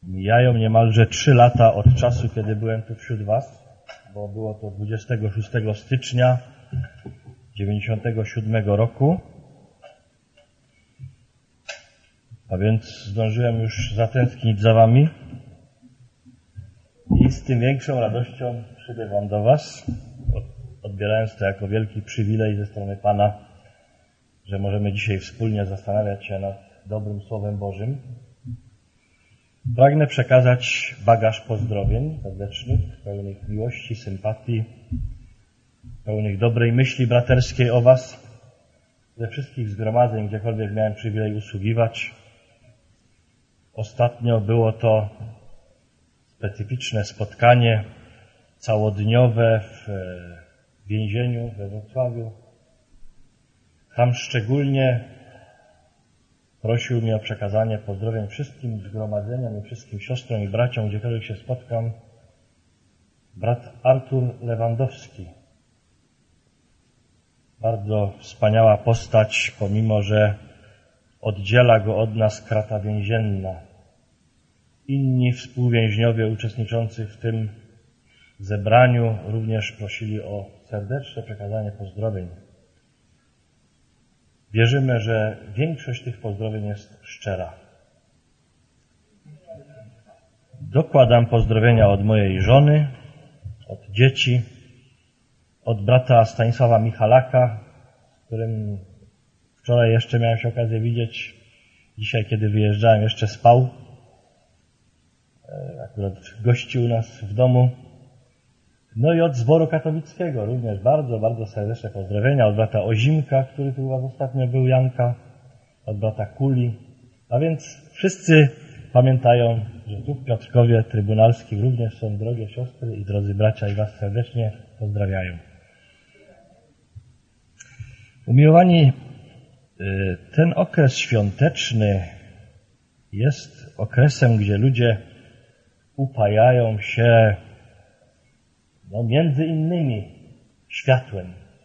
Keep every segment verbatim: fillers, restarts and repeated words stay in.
Mijają niemalże trzy lata od czasu, kiedy byłem tu wśród was, bo było to dwudziestego szóstego stycznia dziewięćdziesiątego siódmego roku. A więc zdążyłem już zatęsknić za wami i z tym większą radością przybywam do was, odbierając to jako wielki przywilej ze strony Pana, że możemy dzisiaj wspólnie zastanawiać się nad dobrym Słowem Bożym. Pragnę przekazać bagaż pozdrowień serdecznych, pełnych miłości, sympatii, pełnych dobrej myśli braterskiej o was, ze wszystkich zgromadzeń, gdziekolwiek miałem przywilej usługiwać. Ostatnio było to specyficzne spotkanie całodniowe w więzieniu we Wrocławiu. Tam szczególnie prosił mnie o przekazanie pozdrowień wszystkim zgromadzeniom i wszystkim siostrom i braciom, gdziekolwiek się spotkam, brat Artur Lewandowski. Bardzo wspaniała postać, pomimo że oddziela go od nas krata więzienna. Inni współwięźniowie uczestniczący w tym zebraniu również prosili o serdeczne przekazanie pozdrowień. Wierzymy, że większość tych pozdrowień jest szczera. Dokładam pozdrowienia od mojej żony, od dzieci, od brata Stanisława Michalaka, z którym wczoraj jeszcze miałem się okazję widzieć. Dzisiaj, kiedy wyjeżdżałem, jeszcze spał. Akurat gościł nas w domu. No i od zboru katowickiego również bardzo, bardzo serdeczne pozdrowienia. Od brata Ozimka, który tu u was ostatnio był, Janka. Od brata Kuli. A więc wszyscy pamiętają, że tu w Piotrkowie Trybunalskim również są drogie siostry i drodzy bracia i was serdecznie pozdrawiają. Umiłowani, ten okres świąteczny jest okresem, gdzie ludzie upajają się no, między innymi światłem.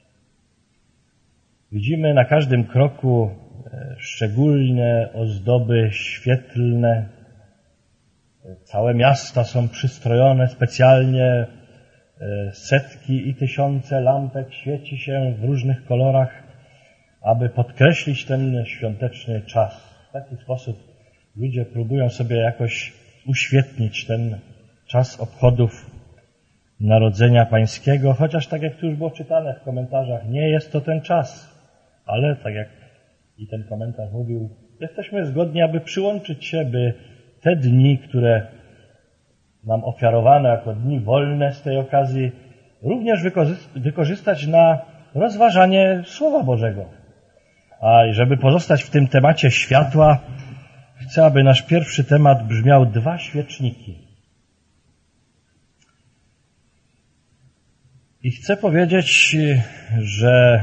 Widzimy na każdym kroku szczególne ozdoby świetlne. Całe miasta są przystrojone specjalnie. Setki i tysiące lampek świeci się w różnych kolorach, aby podkreślić ten świąteczny czas. W taki sposób ludzie próbują sobie jakoś uświetnić ten czas obchodów Narodzenia Pańskiego, chociaż tak jak tu już było czytane w komentarzach, nie jest to ten czas, ale tak jak i ten komentarz mówił, jesteśmy zgodni, aby przyłączyć się, by te dni, które nam ofiarowano jako dni wolne z tej okazji, również wykorzystać na rozważanie Słowa Bożego. A żeby pozostać w tym temacie światła, chcę, aby nasz pierwszy temat brzmiał dwa świeczniki. I chcę powiedzieć, że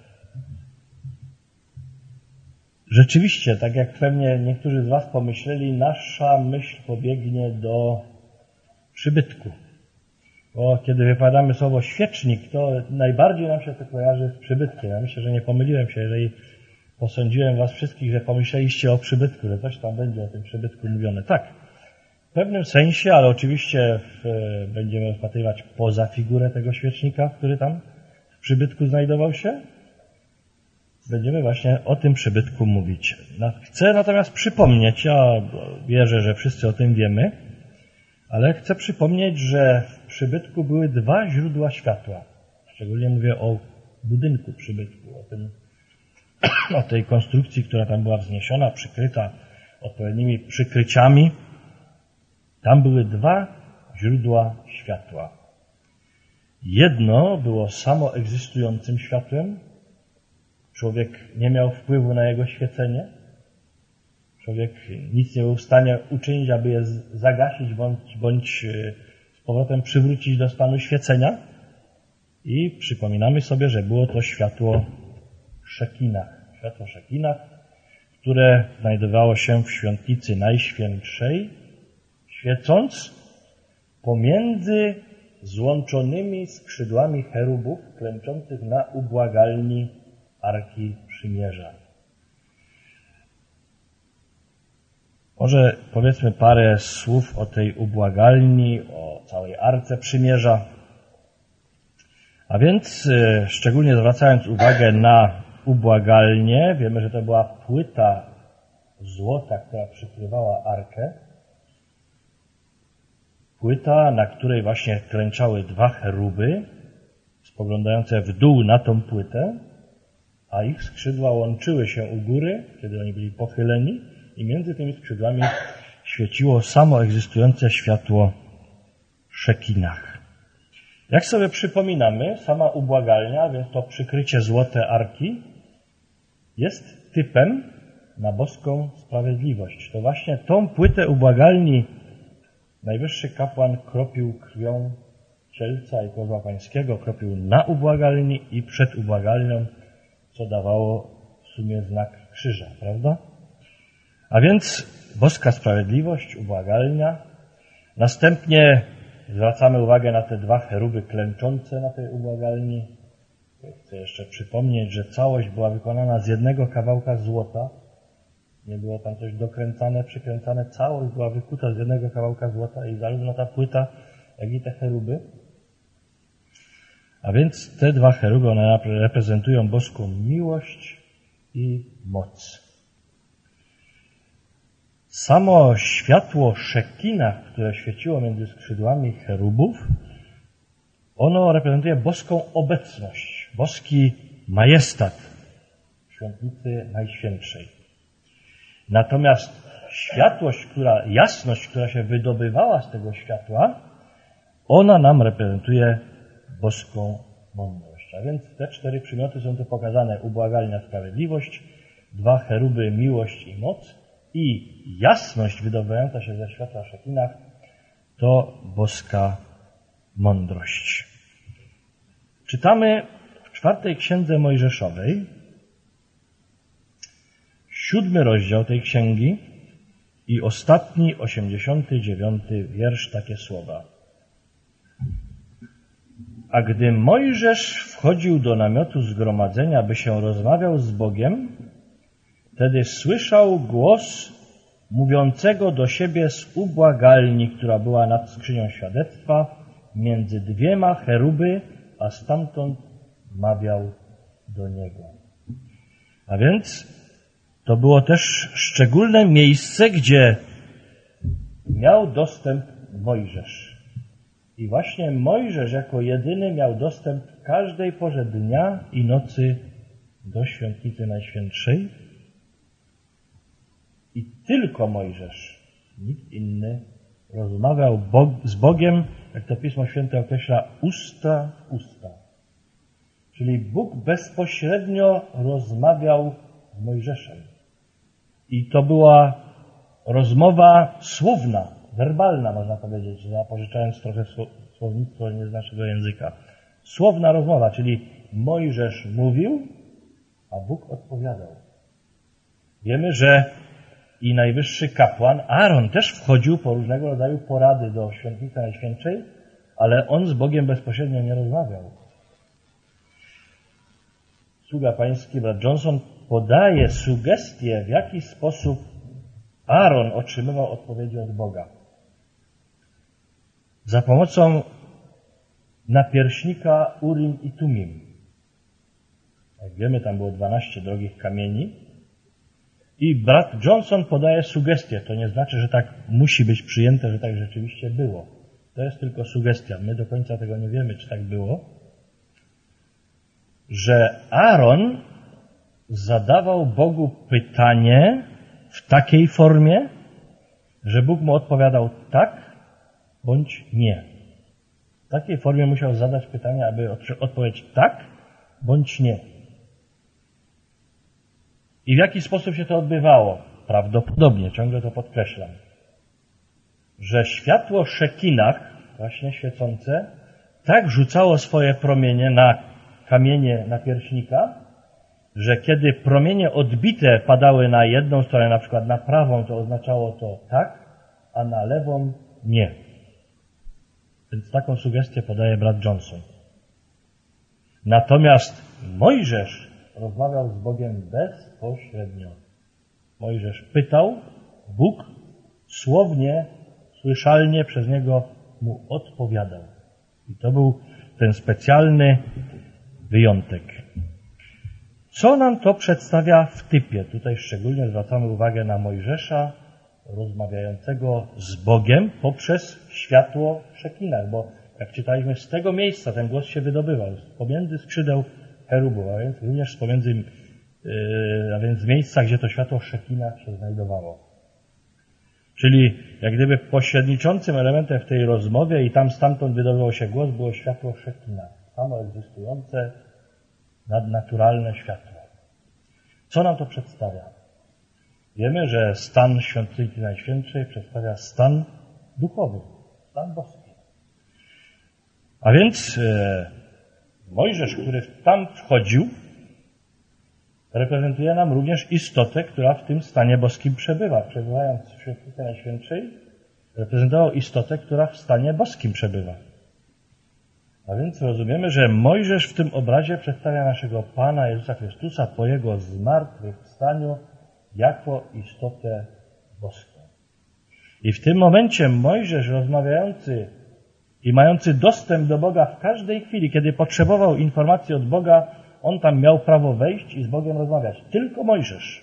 rzeczywiście, tak jak pewnie niektórzy z was pomyśleli, nasza myśl pobiegnie do przybytku. Bo kiedy wypowiadamy słowo świecznik, to najbardziej nam się to kojarzy z przybytkiem. Ja myślę, że nie pomyliłem się, jeżeli posądziłem was wszystkich, że pomyśleliście o przybytku, że coś tam będzie o tym przybytku mówione. Tak, w pewnym sensie, ale oczywiście w, będziemy rozpatrywać poza figurę tego świecznika, który tam w przybytku znajdował się. Będziemy właśnie o tym przybytku mówić. Chcę natomiast przypomnieć, ja wierzę, że wszyscy o tym wiemy, ale chcę przypomnieć, że w przybytku były dwa źródła światła. Szczególnie mówię o budynku przybytku, o, tym, o tej konstrukcji, która tam była wzniesiona, przykryta odpowiednimi przykryciami. Tam były dwa źródła światła. Jedno było samoegzystującym światłem. Człowiek nie miał wpływu na jego świecenie. Człowiek nic nie był w stanie uczynić, aby je zagasić bądź, bądź z powrotem przywrócić do stanu świecenia. I przypominamy sobie, że było to światło Szekinach. Światło Szekinach, które znajdowało się w świątnicy Najświętszej, świecąc pomiędzy złączonymi skrzydłami cherubów klęczących na ubłagalni Arki Przymierza. Może powiedzmy parę słów o tej ubłagalni, o całej Arce Przymierza. A więc szczególnie zwracając uwagę na ubłagalnię, wiemy, że to była płyta złota, która przykrywała Arkę. Płyta, na której właśnie klęczały dwa cheruby, spoglądające w dół na tą płytę, a ich skrzydła łączyły się u góry, kiedy oni byli pochyleni, i między tymi skrzydłami świeciło samo egzystujące światło Szekinach. Jak sobie przypominamy, sama ubłagalnia, więc to przykrycie złote Arki, jest typem na boską sprawiedliwość. To właśnie tą płytę ubłagalni najwyższy kapłan kropił krwią cielca i kozła pańskiego, kropił na ubłagalni i przed ubłagalnią, co dawało w sumie znak krzyża, prawda? A więc boska sprawiedliwość, ubłagalnia. Następnie zwracamy uwagę na te dwa cheruby klęczące na tej ubłagalni. Chcę jeszcze przypomnieć, że całość była wykonana z jednego kawałka złota. Nie było tam coś dokręcane, przykręcane. Całość była wykuta z jednego kawałka złota i zarówno ta płyta, jak i te cheruby. A więc te dwa cheruby, one reprezentują boską miłość i moc. Samo światło Szekina, które świeciło między skrzydłami cherubów, ono reprezentuje boską obecność, boski majestat w świątnicy Najświętszej. Natomiast światłość, która, jasność, która się wydobywała z tego światła, ona nam reprezentuje boską mądrość. A więc te cztery przymioty są tu pokazane: ubłagalnia, sprawiedliwość, dwa cheruby, miłość i moc, i jasność wydobywająca się ze światła Szekinach to boska mądrość. Czytamy w czwartej księdze Mojżeszowej, siódmy rozdział tej księgi i ostatni, osiemdziesiąty dziewiąty wiersz, takie słowa. A gdy Mojżesz wchodził do namiotu zgromadzenia, by się rozmawiał z Bogiem, wtedy słyszał głos mówiącego do siebie z ubłagalni, która była nad skrzynią świadectwa, między dwiema cheruby, a stamtąd mawiał do niego. A więc to było też szczególne miejsce, gdzie miał dostęp Mojżesz. I właśnie Mojżesz jako jedyny miał dostęp w każdej porze dnia i nocy do świątnicy Najświętszej. I tylko Mojżesz, nikt inny, rozmawiał Bog, z Bogiem, jak to Pismo Święte określa, usta w usta. Czyli Bóg bezpośrednio rozmawiał z Mojżeszem. I to była rozmowa słowna, werbalna, można powiedzieć, zapożyczając trochę słownictwo nie z naszego języka. Słowna rozmowa, czyli Mojżesz mówił, a Bóg odpowiadał. Wiemy, że i najwyższy kapłan Aaron też wchodził po różnego rodzaju porady do świątnicy Najświętszej, ale on z Bogiem bezpośrednio nie rozmawiał. Sługa pański, brat Johnson, podaje sugestie, w jaki sposób Aaron otrzymywał odpowiedzi od Boga. Za pomocą napierśnika Urim i Tumim. Jak wiemy, tam było dwanaście drogich kamieni. I brat Johnson podaje sugestie. To nie znaczy, że tak musi być przyjęte, że tak rzeczywiście było. To jest tylko sugestia. My do końca tego nie wiemy, czy tak było. Że Aaron zadawał Bogu pytanie w takiej formie, że Bóg mu odpowiadał tak bądź nie. W takiej formie musiał zadać pytanie, aby odpowiedzieć tak bądź nie. I w jaki sposób się to odbywało? Prawdopodobnie, ciągle to podkreślam, że światło Szekinach, właśnie świecące, tak rzucało swoje promienie na kamienie napierśnika, że kiedy promienie odbite padały na jedną stronę, na przykład na prawą, to oznaczało to tak, a na lewą nie. Więc taką sugestię podaje brat Johnson. Natomiast Mojżesz rozmawiał z Bogiem bezpośrednio. Mojżesz pytał, Bóg słownie, słyszalnie przez niego mu odpowiadał. I to był ten specjalny wyjątek. Co nam to przedstawia w typie? Tutaj szczególnie zwracamy uwagę na Mojżesza rozmawiającego z Bogiem poprzez światło w szekinach, bo jak czytaliśmy, z tego miejsca ten głos się wydobywał, pomiędzy skrzydeł cherubów, a więc również pomiędzy, yy, a więc w miejscach, gdzie to światło w szekinach się znajdowało. Czyli jak gdyby pośredniczącym elementem w tej rozmowie i tam stamtąd wydobywał się głos, było światło w szekinach, samo egzystujące, nadnaturalne światło. Co nam to przedstawia? Wiemy, że stan świątyni Najświętszej przedstawia stan duchowy, stan boski. A więc e, Mojżesz, który tam wchodził, reprezentuje nam również istotę, która w tym stanie boskim przebywa. Przebywając w świątyni Najświętszej, reprezentował istotę, która w stanie boskim przebywa. A więc rozumiemy, że Mojżesz w tym obrazie przedstawia naszego Pana Jezusa Chrystusa po Jego zmartwychwstaniu jako istotę boską. I w tym momencie Mojżesz rozmawiający i mający dostęp do Boga w każdej chwili, kiedy potrzebował informacji od Boga, on tam miał prawo wejść i z Bogiem rozmawiać. Tylko Mojżesz.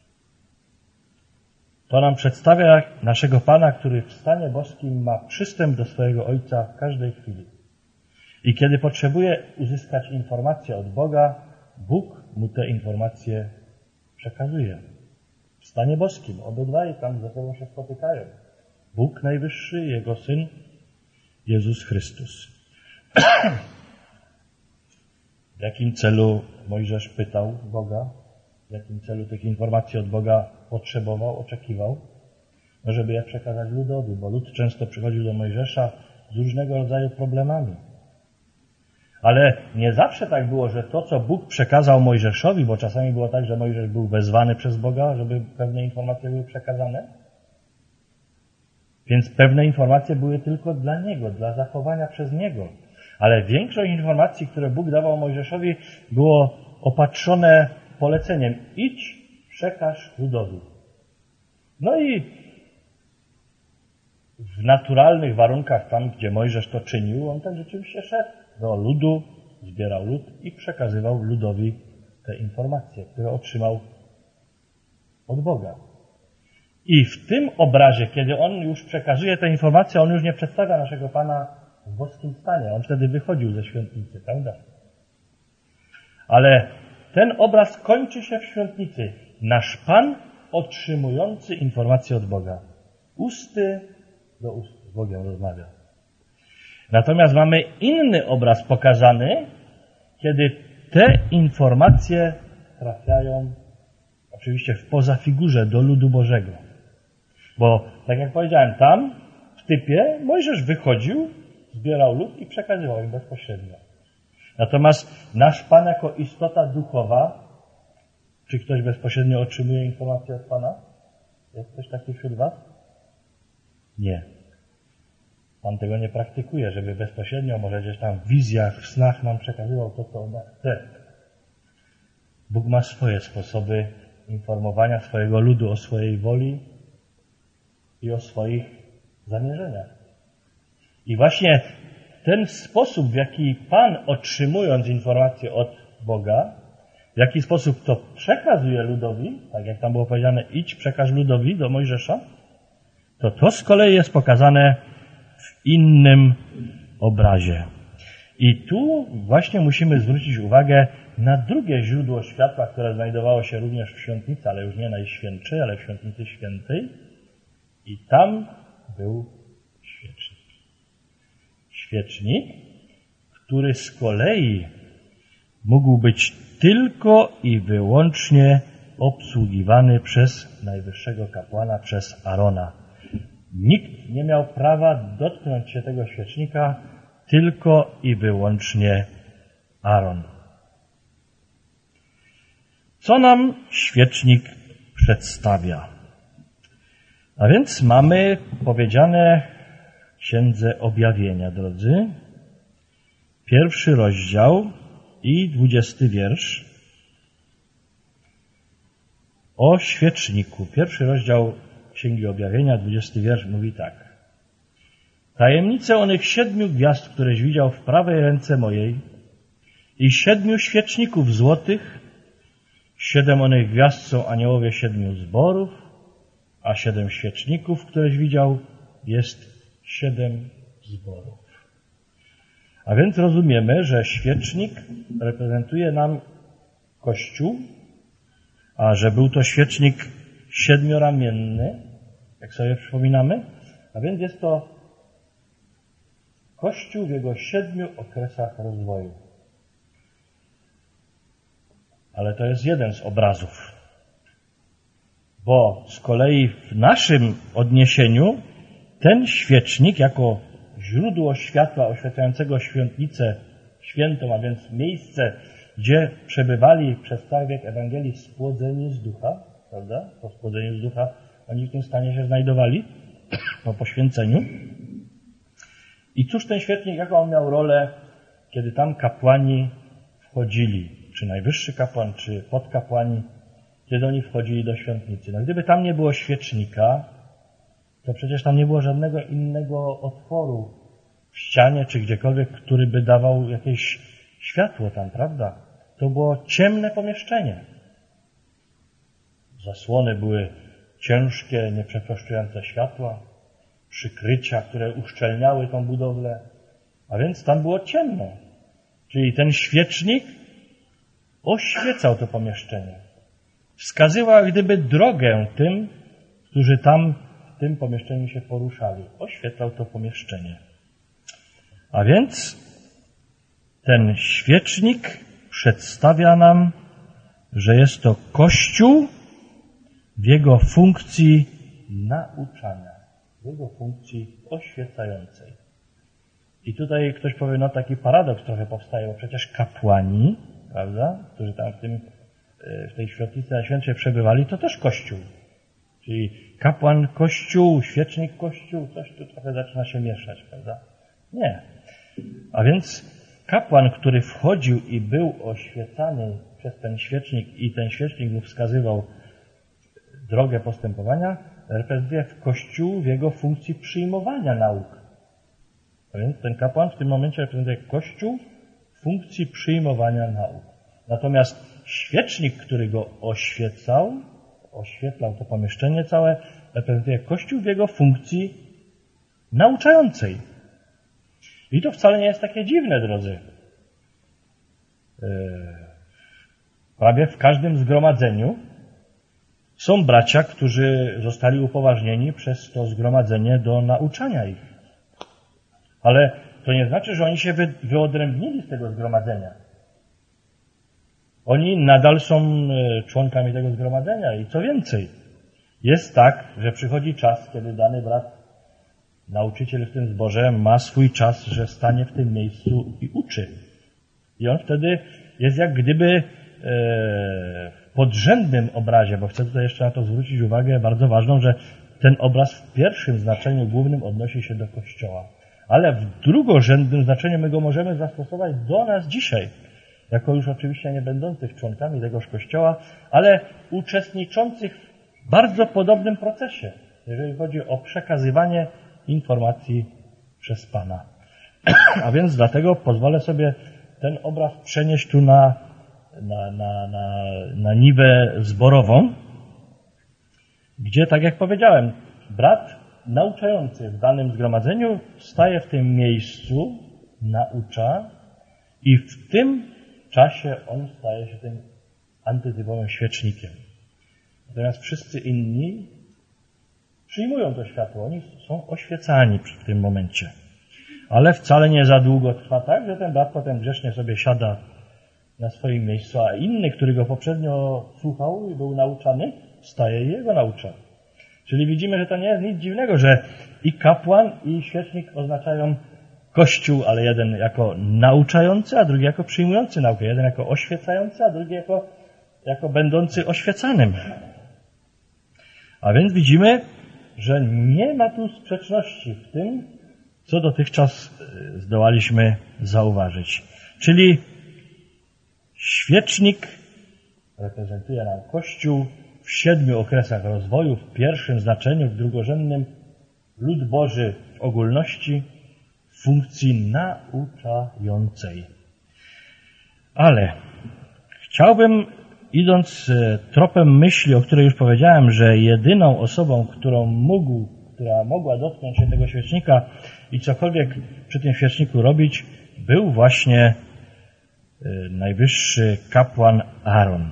To nam przedstawia naszego Pana, który w stanie boskim ma przystęp do swojego Ojca w każdej chwili. I kiedy potrzebuje uzyskać informacje od Boga, Bóg mu te informacje przekazuje. W stanie boskim. Obydwaj tam ze sobą się spotykają. Bóg Najwyższy, Jego Syn, Jezus Chrystus. W jakim celu Mojżesz pytał Boga? W jakim celu tych informacji od Boga potrzebował, oczekiwał? No, żeby je przekazać ludowi, bo lud często przychodził do Mojżesza z różnego rodzaju problemami. Ale nie zawsze tak było, że to, co Bóg przekazał Mojżeszowi, bo czasami było tak, że Mojżesz był wezwany przez Boga, żeby pewne informacje były przekazane. Więc pewne informacje były tylko dla niego, dla zachowania przez niego. Ale większość informacji, które Bóg dawał Mojżeszowi, było opatrzone poleceniem: idź, przekaż ludowi. No i w naturalnych warunkach, tam gdzie Mojżesz to czynił, on tak rzeczywiście szedł do ludu, zbierał lud i przekazywał ludowi te informacje, które otrzymał od Boga. I w tym obrazie, kiedy on już przekazuje te informacje, on już nie przedstawia naszego Pana w boskim stanie. On wtedy wychodził ze świątnicy, prawda? Ale ten obraz kończy się w świątnicy. Nasz Pan otrzymujący informacje od Boga. Usty do ust z Bogiem rozmawia. Natomiast mamy inny obraz pokazany, kiedy te informacje trafiają oczywiście w pozafigurze do ludu Bożego. Bo, tak jak powiedziałem, tam w typie Mojżesz wychodził, zbierał lud i przekazywał im bezpośrednio. Natomiast nasz Pan jako istota duchowa, czy ktoś bezpośrednio otrzymuje informacje od Pana? Jest ktoś taki wśród was? Nie. Pan tego nie praktykuje, żeby bezpośrednio, może gdzieś tam w wizjach, w snach nam przekazywał to, co on chce. Bóg ma swoje sposoby informowania swojego ludu o swojej woli i o swoich zamierzeniach. I właśnie ten sposób, w jaki Pan, otrzymując informacje od Boga, w jaki sposób to przekazuje ludowi, tak jak tam było powiedziane, idź, przekaż ludowi do Mojżesza, to to z kolei jest pokazane w innym obrazie. I tu właśnie musimy zwrócić uwagę na drugie źródło światła, które znajdowało się również w świątnicy, ale już nie Najświętszej, ale w świątnicy świętej. I tam był świecznik. Świecznik, który z kolei mógł być tylko i wyłącznie obsługiwany przez najwyższego kapłana, przez Arona. Nikt nie miał prawa dotknąć się tego świecznika, tylko i wyłącznie Aaron. Co nam świecznik przedstawia? A więc mamy powiedziane w Księdze Objawienia, drodzy, pierwszy rozdział i dwudziesty wiersz o świeczniku. Pierwszy rozdział Księgi Objawienia, dwudziesty wiersz, mówi tak. Tajemnice onych siedmiu gwiazd, któreś widział w prawej ręce mojej i siedmiu świeczników złotych, siedem onych gwiazd są aniołowie siedmiu zborów, a siedem świeczników, któreś widział, jest siedem zborów. A więc rozumiemy, że świecznik reprezentuje nam Kościół, a że był to świecznik siedmioramienny, jak sobie przypominamy, a więc jest to Kościół w jego siedmiu okresach rozwoju. Ale to jest jeden z obrazów. Bo z kolei w naszym odniesieniu ten świecznik jako źródło światła oświecającego świątnicę świętą, a więc miejsce, gdzie przebywali przez cały wiek Ewangelii spłodzeni z ducha, prawda? Po spłodzeniu z ducha oni w tym stanie się znajdowali, po poświęceniu. I cóż ten świecznik, jaką on miał rolę, kiedy tam kapłani wchodzili, czy najwyższy kapłan, czy podkapłani, kiedy oni wchodzili do świątnicy. No gdyby tam nie było świecznika, to przecież tam nie było żadnego innego otworu w ścianie, czy gdziekolwiek, który by dawał jakieś światło tam, prawda? To było ciemne pomieszczenie. Zasłony były ciężkie, nieprzeproszczujące światła, przykrycia, które uszczelniały tą budowlę, a więc tam było ciemno. Czyli ten świecznik oświecał to pomieszczenie. Wskazywał jak gdyby drogę tym, którzy tam w tym pomieszczeniu się poruszali. Oświetlał to pomieszczenie. A więc ten świecznik przedstawia nam, że jest to Kościół w jego funkcji nauczania, w jego funkcji oświecającej. I tutaj ktoś powie, no taki paradoks trochę powstaje, bo przecież kapłani, prawda, którzy tam w, tym, w tej świątnicy najświętszej przebywali, to też Kościół. Czyli kapłan Kościół, świecznik Kościół, coś tu trochę zaczyna się mieszać, prawda? Nie. A więc kapłan, który wchodził i był oświecany przez ten świecznik i ten świecznik mu wskazywał drogę postępowania, reprezentuje w Kościół w jego funkcji przyjmowania nauk. A więc ten kapłan w tym momencie reprezentuje Kościół w funkcji przyjmowania nauk. Natomiast świecznik, który go oświecał, oświetlał to pomieszczenie całe, reprezentuje Kościół w jego funkcji nauczającej. I to wcale nie jest takie dziwne, drodzy. Prawie w każdym zgromadzeniu są bracia, którzy zostali upoważnieni przez to zgromadzenie do nauczania ich. Ale to nie znaczy, że oni się wy, wyodrębnili z tego zgromadzenia. Oni nadal są członkami tego zgromadzenia i co więcej, jest tak, że przychodzi czas, kiedy dany brat, nauczyciel w tym zborze ma swój czas, że stanie w tym miejscu i uczy. I on wtedy jest jak gdyby w podrzędnym obrazie, bo chcę tutaj jeszcze na to zwrócić uwagę bardzo ważną, że ten obraz w pierwszym znaczeniu głównym odnosi się do Kościoła. Ale w drugorzędnym znaczeniu my go możemy zastosować do nas dzisiaj, jako już oczywiście nie będących członkami tegoż Kościoła, ale uczestniczących w bardzo podobnym procesie, jeżeli chodzi o przekazywanie informacji przez Pana. A więc dlatego pozwolę sobie ten obraz przenieść tu na, na, na, na, na niwę zborową, gdzie, tak jak powiedziałem, brat nauczający w danym zgromadzeniu staje w tym miejscu, naucza i w tym czasie on staje się tym antytypowym świecznikiem. Natomiast wszyscy inni przyjmują to światło, oni są oświecani w tym momencie. Ale wcale nie za długo trwa tak, że ten brat potem grzecznie sobie siada na swoim miejscu, a inny, który go poprzednio słuchał i był nauczany, staje i jego naucza. Czyli widzimy, że to nie jest nic dziwnego, że i kapłan, i świecznik oznaczają Kościół, ale jeden jako nauczający, a drugi jako przyjmujący naukę. Jeden jako oświecający, a drugi jako, jako będący oświecanym. A więc widzimy, że nie ma tu sprzeczności w tym, co dotychczas zdołaliśmy zauważyć. Czyli świecznik reprezentuje nam Kościół w w siedmiu okresach rozwoju, w pierwszym znaczeniu, w drugorzędnym, lud Boży w ogólności, w funkcji nauczającej. Ale chciałbym, idąc tropem myśli, o której już powiedziałem, że jedyną osobą, którą mógł, która mogła dotknąć się tego świecznika i cokolwiek przy tym świeczniku robić, był właśnie najwyższy kapłan Aaron.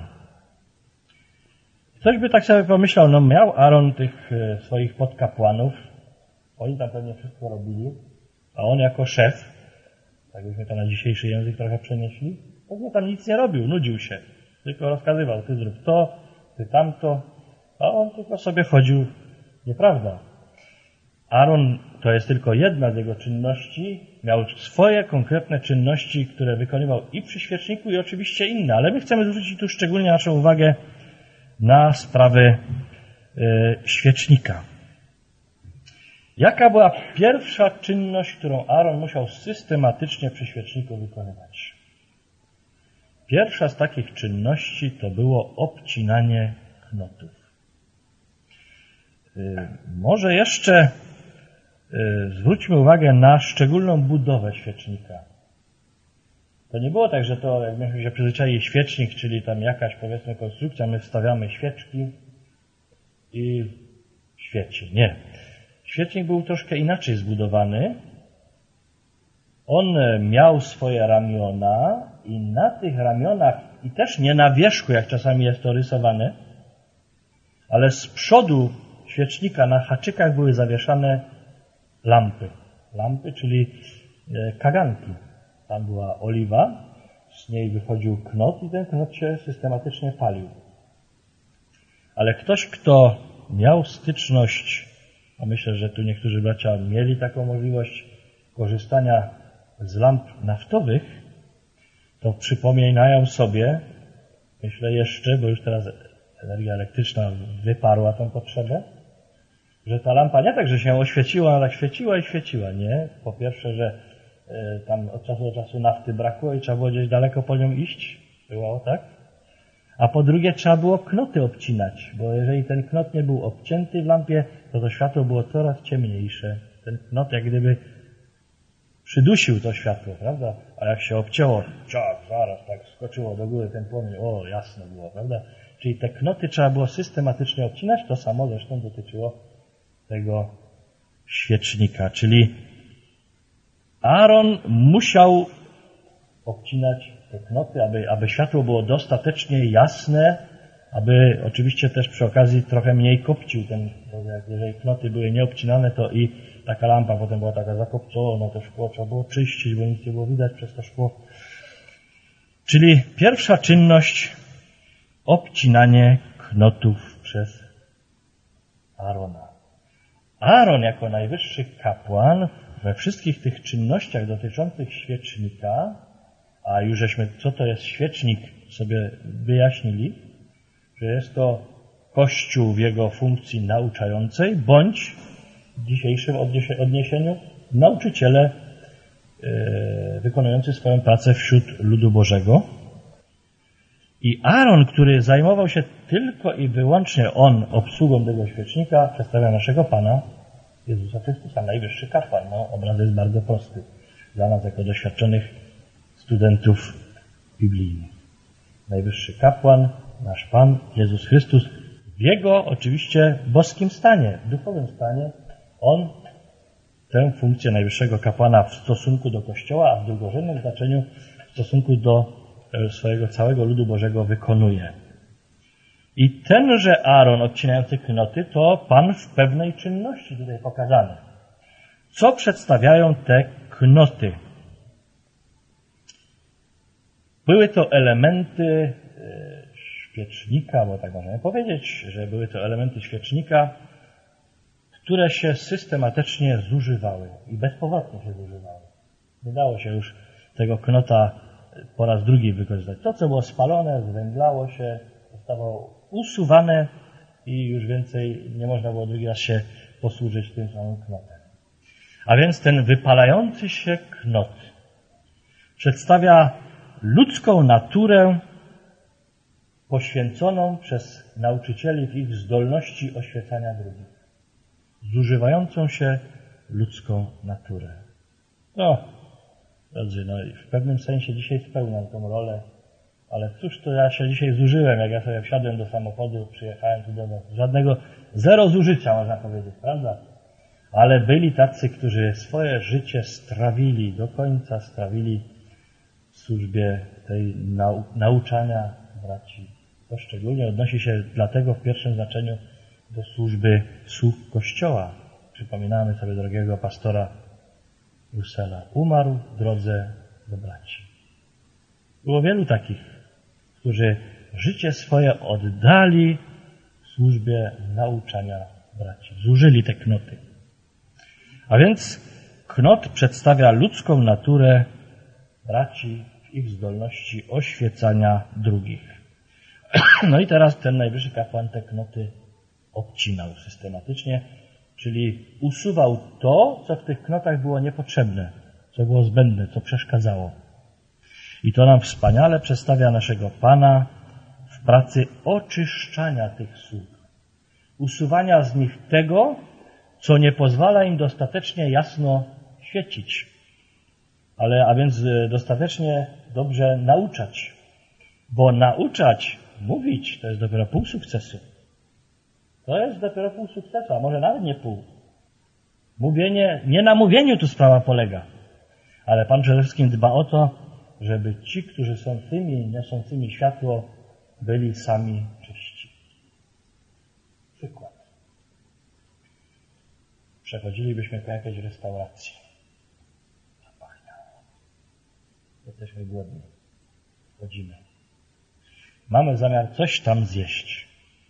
Ktoś by tak sobie pomyślał, no miał Aaron tych swoich podkapłanów, oni tam pewnie wszystko robili, a on jako szef, tak byśmy to na dzisiejszy język trochę przenieśli, pewnie tam nic nie robił, nudził się, tylko rozkazywał, ty zrób to, ty tamto, a on tylko sobie chodził. Nieprawda. Aaron to jest tylko jedna z jego czynności, miał swoje konkretne czynności, które wykonywał i przy świeczniku, i oczywiście inne, ale my chcemy zwrócić tu szczególnie naszą uwagę na sprawy y, świecznika. Jaka była pierwsza czynność, którą Aaron musiał systematycznie przy świeczniku wykonywać? Pierwsza z takich czynności to było obcinanie knotów. Y, może jeszcze y, zwróćmy uwagę na szczególną budowę świecznika. To nie było tak, że to, jak myśmy się przyzwyczaili, świecznik, czyli tam jakaś, powiedzmy, konstrukcja, my wstawiamy świeczki i świeci. Nie. Świecznik był troszkę inaczej zbudowany. On miał swoje ramiona i na tych ramionach, i też nie na wierzchu, jak czasami jest to rysowane, ale z przodu świecznika na haczykach były zawieszane lampy. Lampy, czyli kaganki. Tam była oliwa, z niej wychodził knot i ten knot się systematycznie palił. Ale ktoś, kto miał styczność, a myślę, że tu niektórzy bracia mieli taką możliwość korzystania z lamp naftowych, to przypominają sobie, myślę jeszcze, bo już teraz energia elektryczna wyparła tą potrzebę, że ta lampa nie tak, że się oświeciła, ale świeciła i świeciła, nie? Po pierwsze, że y, tam od czasu do czasu nafty brakło i trzeba było gdzieś daleko po nią iść, było tak? A po drugie trzeba było knoty obcinać, bo jeżeli ten knot nie był obcięty w lampie, to to światło było coraz ciemniejsze. Ten knot jak gdyby przydusił to światło, prawda? A jak się obcięło, ciach, zaraz tak skoczyło do góry ten płomień, o, jasno było, prawda? Czyli te knoty trzeba było systematycznie obcinać, to samo zresztą dotyczyło tego świecznika, czyli Aaron musiał obcinać te knoty, aby, aby światło było dostatecznie jasne, aby oczywiście też przy okazji trochę mniej kopcił ten, bo jeżeli knoty były nieobcinane, to i taka lampa potem była taka zakopcona, to szkło trzeba było czyścić, bo nic nie było widać przez to szkło. Czyli pierwsza czynność, obcinanie knotów przez Aarona. Aaron jako najwyższy kapłan we wszystkich tych czynnościach dotyczących świecznika, a już żeśmy, co to jest świecznik, sobie wyjaśnili, że jest to Kościół w jego funkcji nauczającej, bądź w dzisiejszym odniesieniu nauczyciele wykonujący swoją pracę wśród ludu Bożego. I Aaron, który zajmował się tylko i wyłącznie on obsługą tego świecznika, przedstawia naszego Pana Jezusa Chrystusa, najwyższy kapłan. No, obraz jest bardzo prosty dla nas jako doświadczonych studentów biblijnych. Najwyższy kapłan, nasz Pan Jezus Chrystus, w Jego oczywiście boskim stanie, duchowym stanie, On tę funkcję najwyższego kapłana w stosunku do Kościoła, a w drugorzędnym znaczeniu w stosunku do swojego całego ludu Bożego wykonuje. I tenże Aaron odcinający knoty to Pan w pewnej czynności tutaj pokazany. Co przedstawiają te knoty? Były to elementy świecznika, bo tak możemy powiedzieć, że były to elementy świecznika, które się systematycznie zużywały i bezpowrotnie się zużywały. Nie dało się już tego knota po raz drugi wykorzystać. To, co było spalone, zwęglało się, zostało usuwane i już więcej nie można było drugi raz się posłużyć tym samym knotem. A więc ten wypalający się knot przedstawia ludzką naturę poświęconą przez nauczycieli w ich zdolności oświecania drugich, zużywającą się ludzką naturę. No, drodzy, no i w pewnym sensie dzisiaj spełniam tą rolę, ale cóż to ja się dzisiaj zużyłem, jak ja sobie wsiadłem do samochodu, przyjechałem tu do was. Żadnego, zero zużycia, można powiedzieć, prawda? Ale byli tacy, którzy swoje życie strawili, do końca strawili w służbie tej nau nauczania braci. To szczególnie odnosi się dlatego w pierwszym znaczeniu do służby sług Kościoła. Przypominamy sobie drogiego pastora Russella. Umarł w drodze do braci. Było wielu takich, którzy życie swoje oddali w służbie nauczania braci. Zużyli te knoty. A więc knot przedstawia ludzką naturę braci w ich zdolności oświecania drugich. No i teraz ten najwyższy kapłan te knoty obcinał systematycznie, czyli usuwał to, co w tych knotach było niepotrzebne, co było zbędne, co przeszkadzało. I to nam wspaniale przedstawia naszego Pana w pracy oczyszczania tych sług. Usuwania z nich tego, co nie pozwala im dostatecznie jasno świecić, ale a więc dostatecznie dobrze nauczać. Bo nauczać, mówić, to jest dopiero pół sukcesu. To jest dopiero pół sukcesu, a może nawet nie pół. Mówienie, nie na mówieniu tu sprawa polega, ale Pan przede wszystkim dba o to, żeby ci, którzy są tymi niosącymi światło, byli sami czyści. Przykład. Przechodzilibyśmy po jakiejś restauracji. Zapachniało. Jesteśmy głodni. Wchodzimy. Mamy zamiar coś tam zjeść.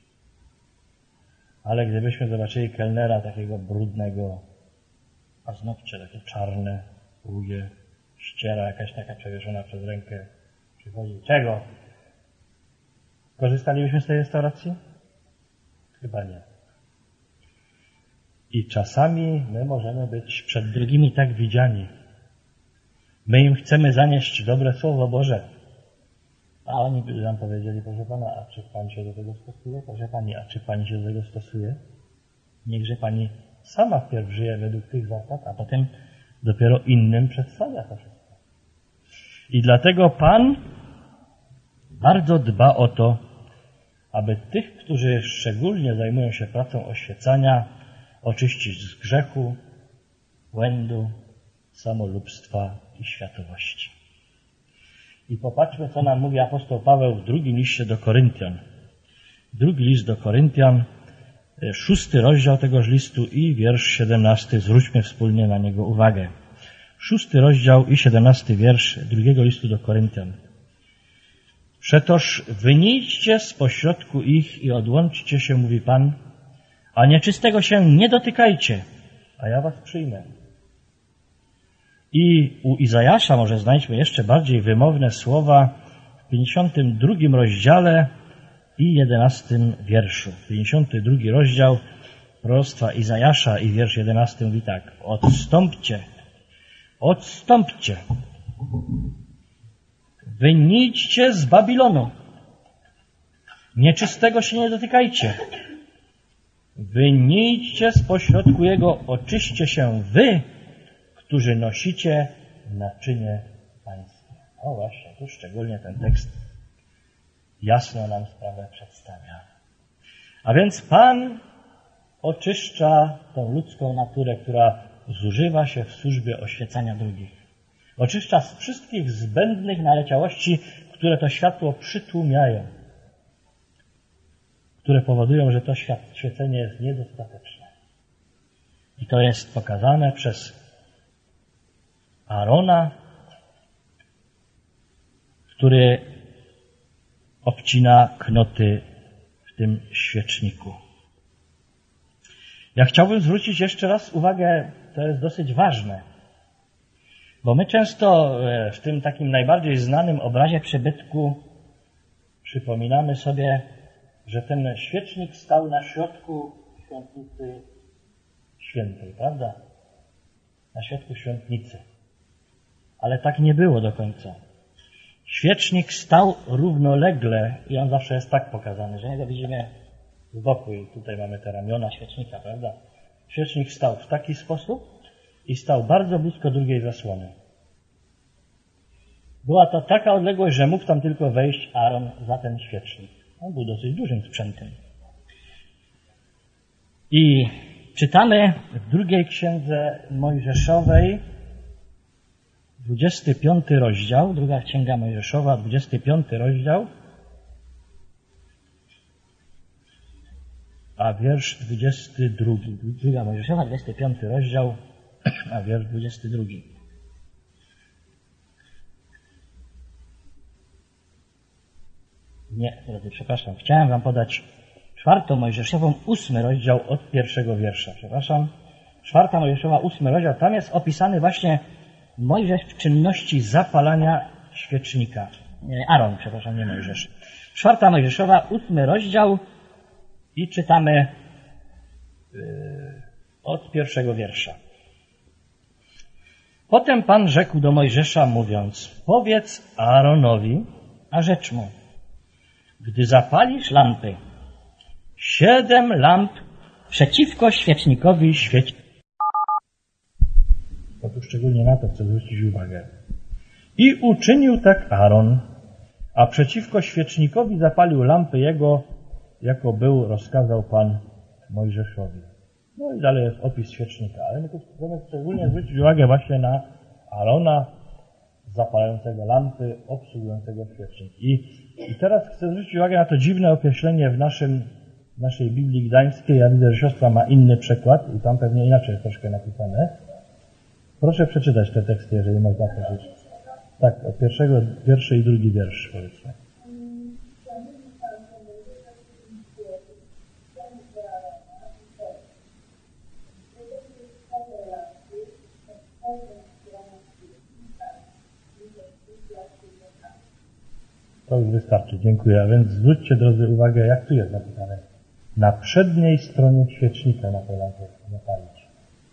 Ale gdybyśmy zobaczyli kelnera takiego brudnego, paznokcie takie czarne, długie, ściera jakaś taka przewieszona przez rękę, przychodzi. Czego? Korzystalibyśmy z tej restauracji? Chyba nie. I czasami my możemy być przed drugimi tak widziani. My im chcemy zanieść dobre Słowo Boże. A oni by nam powiedzieli, proszę Pana, a czy Pan się do tego stosuje? Proszę Pani, a czy Pani się do tego stosuje? Niechże Pani sama wpierw żyje według tych zasad, a potem dopiero innym przedstawia to wszystko. I dlatego Pan bardzo dba o to, aby tych, którzy szczególnie zajmują się pracą oświecania, oczyścić z grzechu, błędu, samolubstwa i światowości. I popatrzmy, co nam mówi apostoł Paweł w drugim liście do Koryntian. Drugi list do Koryntian, szósty rozdział tegoż listu i wiersz siedemnasty. Zwróćmy wspólnie na niego uwagę. Szósty rozdział i siedemnasty wiersz drugiego listu do Koryntian. Przetoż wynijdźcie z pośrodku ich i odłączcie się, mówi Pan, a nieczystego się nie dotykajcie, a ja was przyjmę. I u Izajasza może znajdźmy jeszcze bardziej wymowne słowa w pięćdziesiątym drugim rozdziale i jedenastym wierszu. pięćdziesiąty drugi rozdział proroctwa Izajasza i wiersz jedenasty mówi tak. Odstąpcie, odstąpcie, wynijdźcie z Babilonu, nieczystego się nie dotykajcie, wynijdźcie z pośrodku jego, oczyście się wy, którzy nosicie naczynie pańskie. O właśnie, tu szczególnie ten tekst jasno nam sprawę przedstawia. A więc Pan oczyszcza tą ludzką naturę, która zużywa się w służbie oświecania drugich. Oczyszcza z wszystkich zbędnych naleciałości, które to światło przytłumiają, które powodują, że to świecenie jest niedostateczne. I to jest pokazane przez Aarona, który obcina knoty w tym świeczniku. Ja chciałbym zwrócić jeszcze raz uwagę, to jest dosyć ważne, bo my często w tym takim najbardziej znanym obrazie przybytku przypominamy sobie, że ten świecznik stał na środku świątnicy świętej, prawda? Na środku świątnicy. Ale tak nie było do końca. Świecznik stał równolegle i on zawsze jest tak pokazany, że nie go widzimy z boku i tutaj mamy te ramiona świecznika, prawda? Świecznik stał w taki sposób i stał bardzo blisko drugiej zasłony. Była to taka odległość, że mógł tam tylko wejść Aaron za ten świecznik. On był dosyć dużym sprzętem. I czytamy w drugiej księdze Mojżeszowej, dwudziesty piąty rozdział, druga księga Mojżeszowa, dwudziesty piąty rozdział, a wiersz dwudziesty drugi. Druga Mojżeszowa, dwudziesty piąty rozdział, a wiersz dwudziesty drugi. Nie, drodzy, przepraszam. Chciałem wam podać czwartą Mojżeszową, ósmy rozdział od pierwszego wiersza. Przepraszam. Czwarta Mojżeszowa, ósmy rozdział. Tam jest opisany właśnie Mojżesz w czynności zapalania świecznika. Aaron, przepraszam, nie Mojżesz. Czwarta Mojżeszowa, ósmy rozdział i czytamy yy, od pierwszego wiersza. Potem Pan rzekł do Mojżesza, mówiąc: powiedz Aaronowi, a rzecz mu, gdy zapalisz lampy, siedem lamp przeciwko świecznikowi świeci. Otóż szczególnie na to chcę zwrócić uwagę. I uczynił tak Aaron, a przeciwko świecznikowi zapalił lampy jego, jako był rozkazał Pan Mojżeszowi. No i dalej jest opis świecznika, ale my tu chcemy szczególnie zwrócić uwagę właśnie na Aarona, zapalającego lampy, obsługującego świecznik. I, I teraz chcę zwrócić uwagę na to dziwne określenie w naszym, naszej Biblii Gdańskiej. Ja widzę, że siostra ma inny przekład i tam pewnie inaczej jest troszkę napisane. Proszę przeczytać te teksty, jeżeli można powiedzieć. Tak, od pierwszego, pierwszy i drugi wiersz, powiedzmy. To już wystarczy, dziękuję. A więc zwróćcie, drodzy, uwagę, jak tu jest napisane. Na przedniej stronie świecznika na tę lampę zapalić.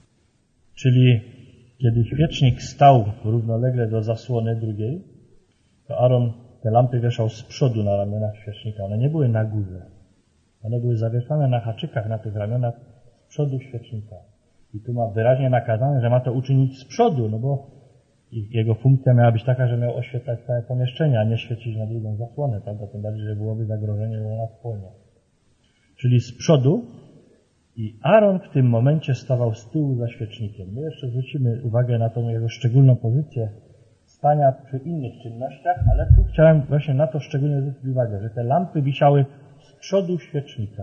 Czyli kiedy świecznik stał równolegle do zasłony drugiej, to Aaron te lampy wieszał z przodu na ramionach świecznika. One nie były na górze. One były zawieszane na haczykach na tych ramionach z przodu świecznika. I tu ma wyraźnie nakazane, że ma to uczynić z przodu, no bo jego funkcja miała być taka, że miał oświetlać całe pomieszczenie, a nie świecić na drugą zasłonę, prawda? Tym bardziej, że byłoby zagrożenie, że ona spłonie. Czyli z przodu i Aaron w tym momencie stawał z tyłu za świecznikiem. My jeszcze zwrócimy uwagę na tą jego szczególną pozycję stania przy innych czynnościach, ale tu chciałem właśnie na to szczególnie zwrócić uwagę, że te lampy wisiały z przodu świecznika.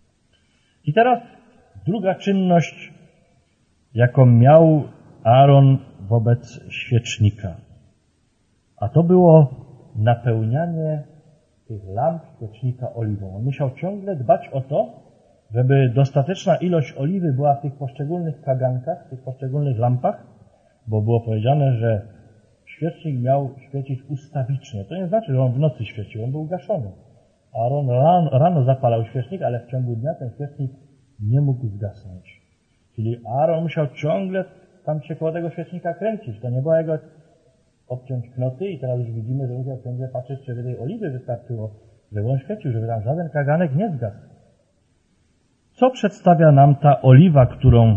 I teraz druga czynność, jaką miał Aaron wobec świecznika. A to było napełnianie tych lamp świecznika oliwą. On musiał ciągle dbać o to, żeby dostateczna ilość oliwy była w tych poszczególnych kagankach, w tych poszczególnych lampach, bo było powiedziane, że świecznik miał świecić ustawicznie. To nie znaczy, że on w nocy świecił, on był gaszony. Aaron rano, rano zapalał świecznik, ale w ciągu dnia ten świecznik nie mógł zgasnąć. Czyli Aaron musiał ciągle tam się koło tego świecznika kręcić. To nie było jego obciąć knoty i teraz już widzimy, że musiał ciągle patrzeć, czy tej oliwy wystarczyło, żeby on świecił, żeby tam żaden kaganek nie zgasł. Co przedstawia nam ta oliwa, którą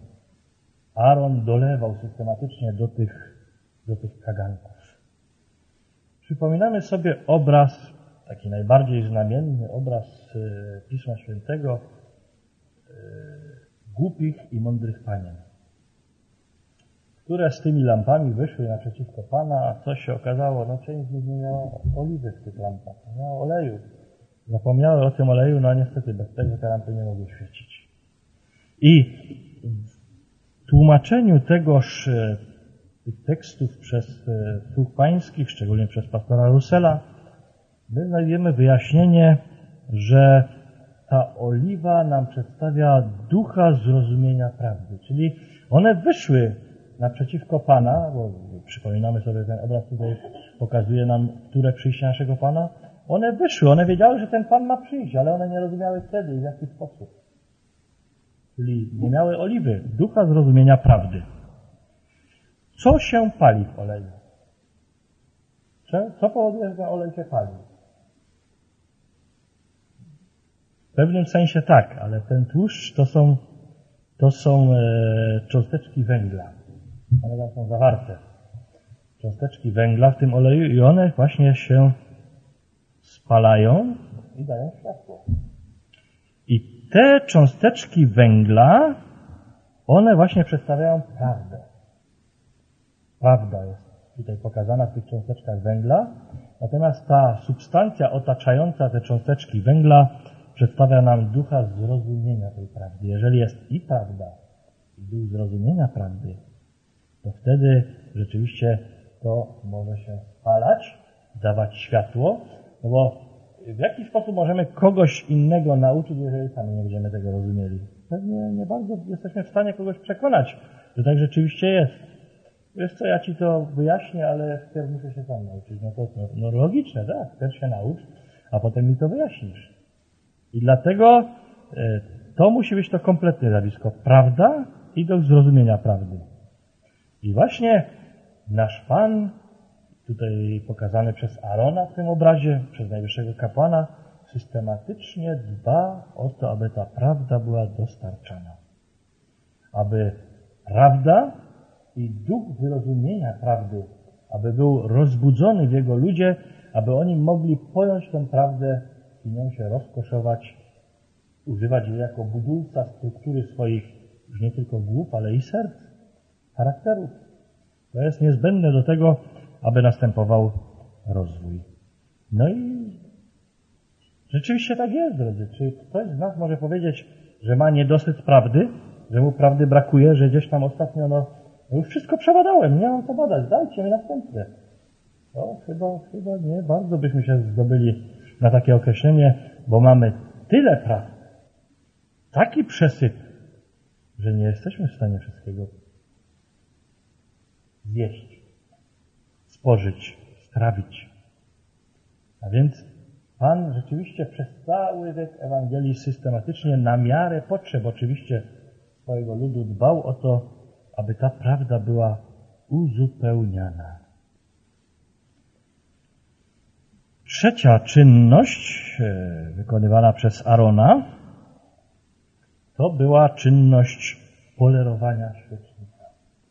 Aaron dolewał systematycznie do tych, do tych kaganków? Przypominamy sobie obraz, taki najbardziej znamienny obraz Pisma Świętego, głupich i mądrych panien, które z tymi lampami wyszły naprzeciwko Pana, a co się okazało? No część z nich nie miała oliwy w tych lampach, nie miała oleju. Zapomniały o tym oleju, no a niestety bez tego te lampy nie mogły świecić. I w tłumaczeniu tegoż tych tekstów przez słuch pańskich, szczególnie przez pastora Russella, my znajdziemy wyjaśnienie, że ta oliwa nam przedstawia ducha zrozumienia prawdy. Czyli one wyszły naprzeciwko Pana, bo przypominamy sobie, ten obraz tutaj pokazuje nam, które przyjście naszego Pana. One wyszły, one wiedziały, że ten Pan ma przyjść, ale one nie rozumiały wtedy i w jaki sposób. Czyli nie miały oliwy, ducha zrozumienia prawdy. Co się pali w oleju? Co powoduje, że ten olej się pali? W pewnym sensie tak, ale ten tłuszcz to są, to są e, cząsteczki węgla. One tam są zawarte. Cząsteczki węgla w tym oleju i one właśnie się spalają i dają światło. I te cząsteczki węgla, one właśnie przedstawiają prawdę. Prawda jest tutaj pokazana w tych cząsteczkach węgla, natomiast ta substancja otaczająca te cząsteczki węgla przedstawia nam ducha zrozumienia tej prawdy. Jeżeli jest i prawda, i duch zrozumienia prawdy, to wtedy rzeczywiście to może się spalać, dawać światło, no bo w jaki sposób możemy kogoś innego nauczyć, jeżeli sami nie będziemy tego rozumieli? Pewnie nie bardzo jesteśmy w stanie kogoś przekonać, że tak rzeczywiście jest. Wiesz co, ja ci to wyjaśnię, ale wpierw muszę się sam nauczyć. No to no, no logiczne, tak? Wpierw się naucz, a potem mi to wyjaśnisz. I dlatego e, to musi być to kompletne zjawisko. Prawda i do zrozumienia prawdy. I właśnie nasz Pan, tutaj pokazany przez Arona w tym obrazie, przez najwyższego kapłana, systematycznie dba o to, aby ta prawda była dostarczana. Aby prawda i duch wyrozumienia prawdy, aby był rozbudzony w jego ludzie, aby oni mogli pojąć tę prawdę i nią się rozkoszować, używać jej jako budulca struktury swoich już nie tylko głów, ale i serc, charakterów. To jest niezbędne do tego, aby następował rozwój. No i rzeczywiście tak jest, drodzy. Czy ktoś z nas może powiedzieć, że ma niedosyt prawdy, że mu prawdy brakuje, że gdzieś tam ostatnio, no, no już wszystko przebadałem, nie mam co badać, dajcie mi następne. No, chyba, chyba nie, bardzo byśmy się zdobyli na takie określenie, bo mamy tyle prawd, taki przesyp, że nie jesteśmy w stanie wszystkiego zjeść, spożyć, strawić. A więc Pan rzeczywiście przez cały wiek Ewangelii systematycznie na miarę potrzeb oczywiście swojego ludu dbał o to, aby ta prawda była uzupełniana. Trzecia czynność wykonywana przez Arona to była czynność polerowania świecznika.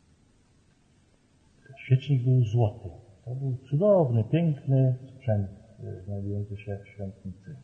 Świecznik był złoty. To był cudowny, piękny sprzęt znajdujący się w świątnicy.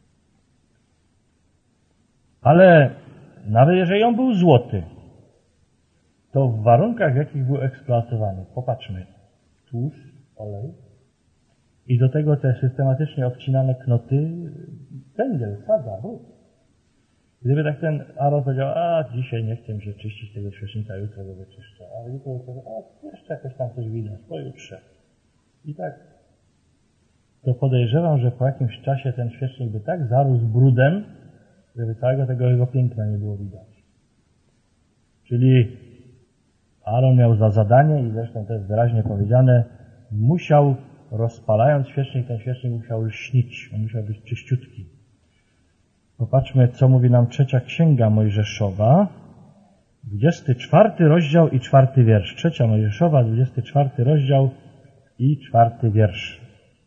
Ale nawet jeżeli on był złoty, to w warunkach, w jakich był eksploatowany, popatrzmy, tłuszcz, olej i do tego te systematycznie obcinane knoty, węgiel, sadza, brud. Gdyby tak ten Aaron powiedział, a dzisiaj nie chcę mi się czyścić tego świecznika, jutro go wyczyszczę, a jutro powiedział, a jeszcze jakoś tam coś widać, pojutrze. I tak, to podejrzewam, że po jakimś czasie ten świecznik by tak zarósł brudem, żeby całego tego jego piękna nie było widać. Czyli Aaron miał za zadanie, i zresztą to jest wyraźnie powiedziane, musiał, rozpalając świecznik, ten świecznik musiał lśnić, on musiał być czyściutki. Popatrzmy, co mówi nam trzecia księga Mojżeszowa, dwudziesty czwarty rozdział i czwarty wiersz. Trzecia Mojżeszowa, dwudziesty czwarty rozdział i czwarty wiersz.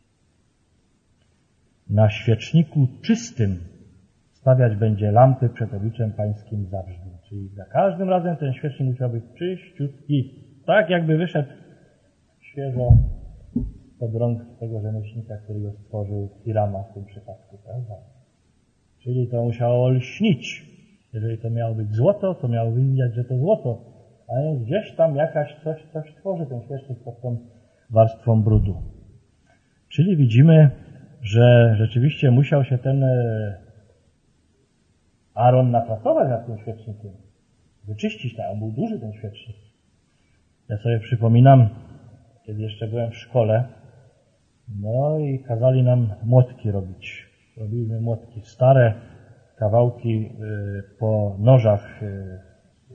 Na świeczniku czystym stawiać będzie lampy przed obliczem pańskim zawsze. Czyli za każdym razem ten świecznik musiał być czyściutki, tak jakby wyszedł świeżo pod rąk tego rzemieślnika, który go stworzył, Hirama w tym przypadku, prawda? Czyli to musiało lśnić. Jeżeli to miało być złoto, to miało widać, że to złoto, a nie gdzieś tam jakaś coś, coś tworzy ten świecznik pod tą warstwą brudu. Czyli widzimy, że rzeczywiście musiał się ten Aaron napracować nad tym świecznikiem. Wyczyścić, tam był duży ten świecznik. Ja sobie przypominam, kiedy jeszcze byłem w szkole, no i kazali nam młotki robić. Robiliśmy młotki stare, kawałki y, po nożach, y, y,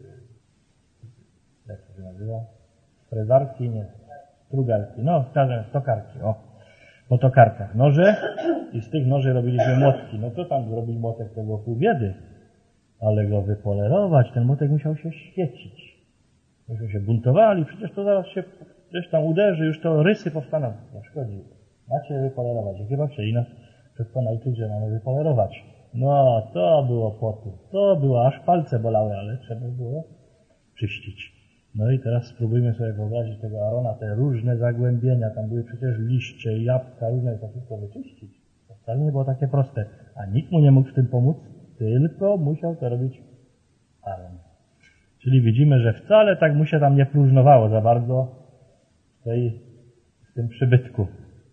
jak to się nazywa? Frezarki, nie, strugarki, no w każdym razie tokarki, o, po tokarkach noże i z tych noży robiliśmy młotki. No to tam zrobić młotek, to było pół biedy, ale go wypolerować, ten młotek musiał się świecić. Myśmy się buntowali, przecież to zaraz się gdzieś tam uderzy, już to rysy powstaną. Nie szkodzi. Macie wypolerować. Jak chyba chcieli nas wszystko nauczyć, że mamy wypolerować. No, to było potu. To było, aż palce bolały, ale trzeba było czyścić. No i teraz spróbujmy sobie wyobrazić tego Arona, te różne zagłębienia, tam były przecież liście, jabłka, różne, to wszystko wyczyścić. To wcale nie było takie proste. A nikt mu nie mógł w tym pomóc, tylko musiał to robić Aaron. Czyli widzimy, że wcale tak mu się tam nie próżnowało za bardzo w, tej, w tym przybytku.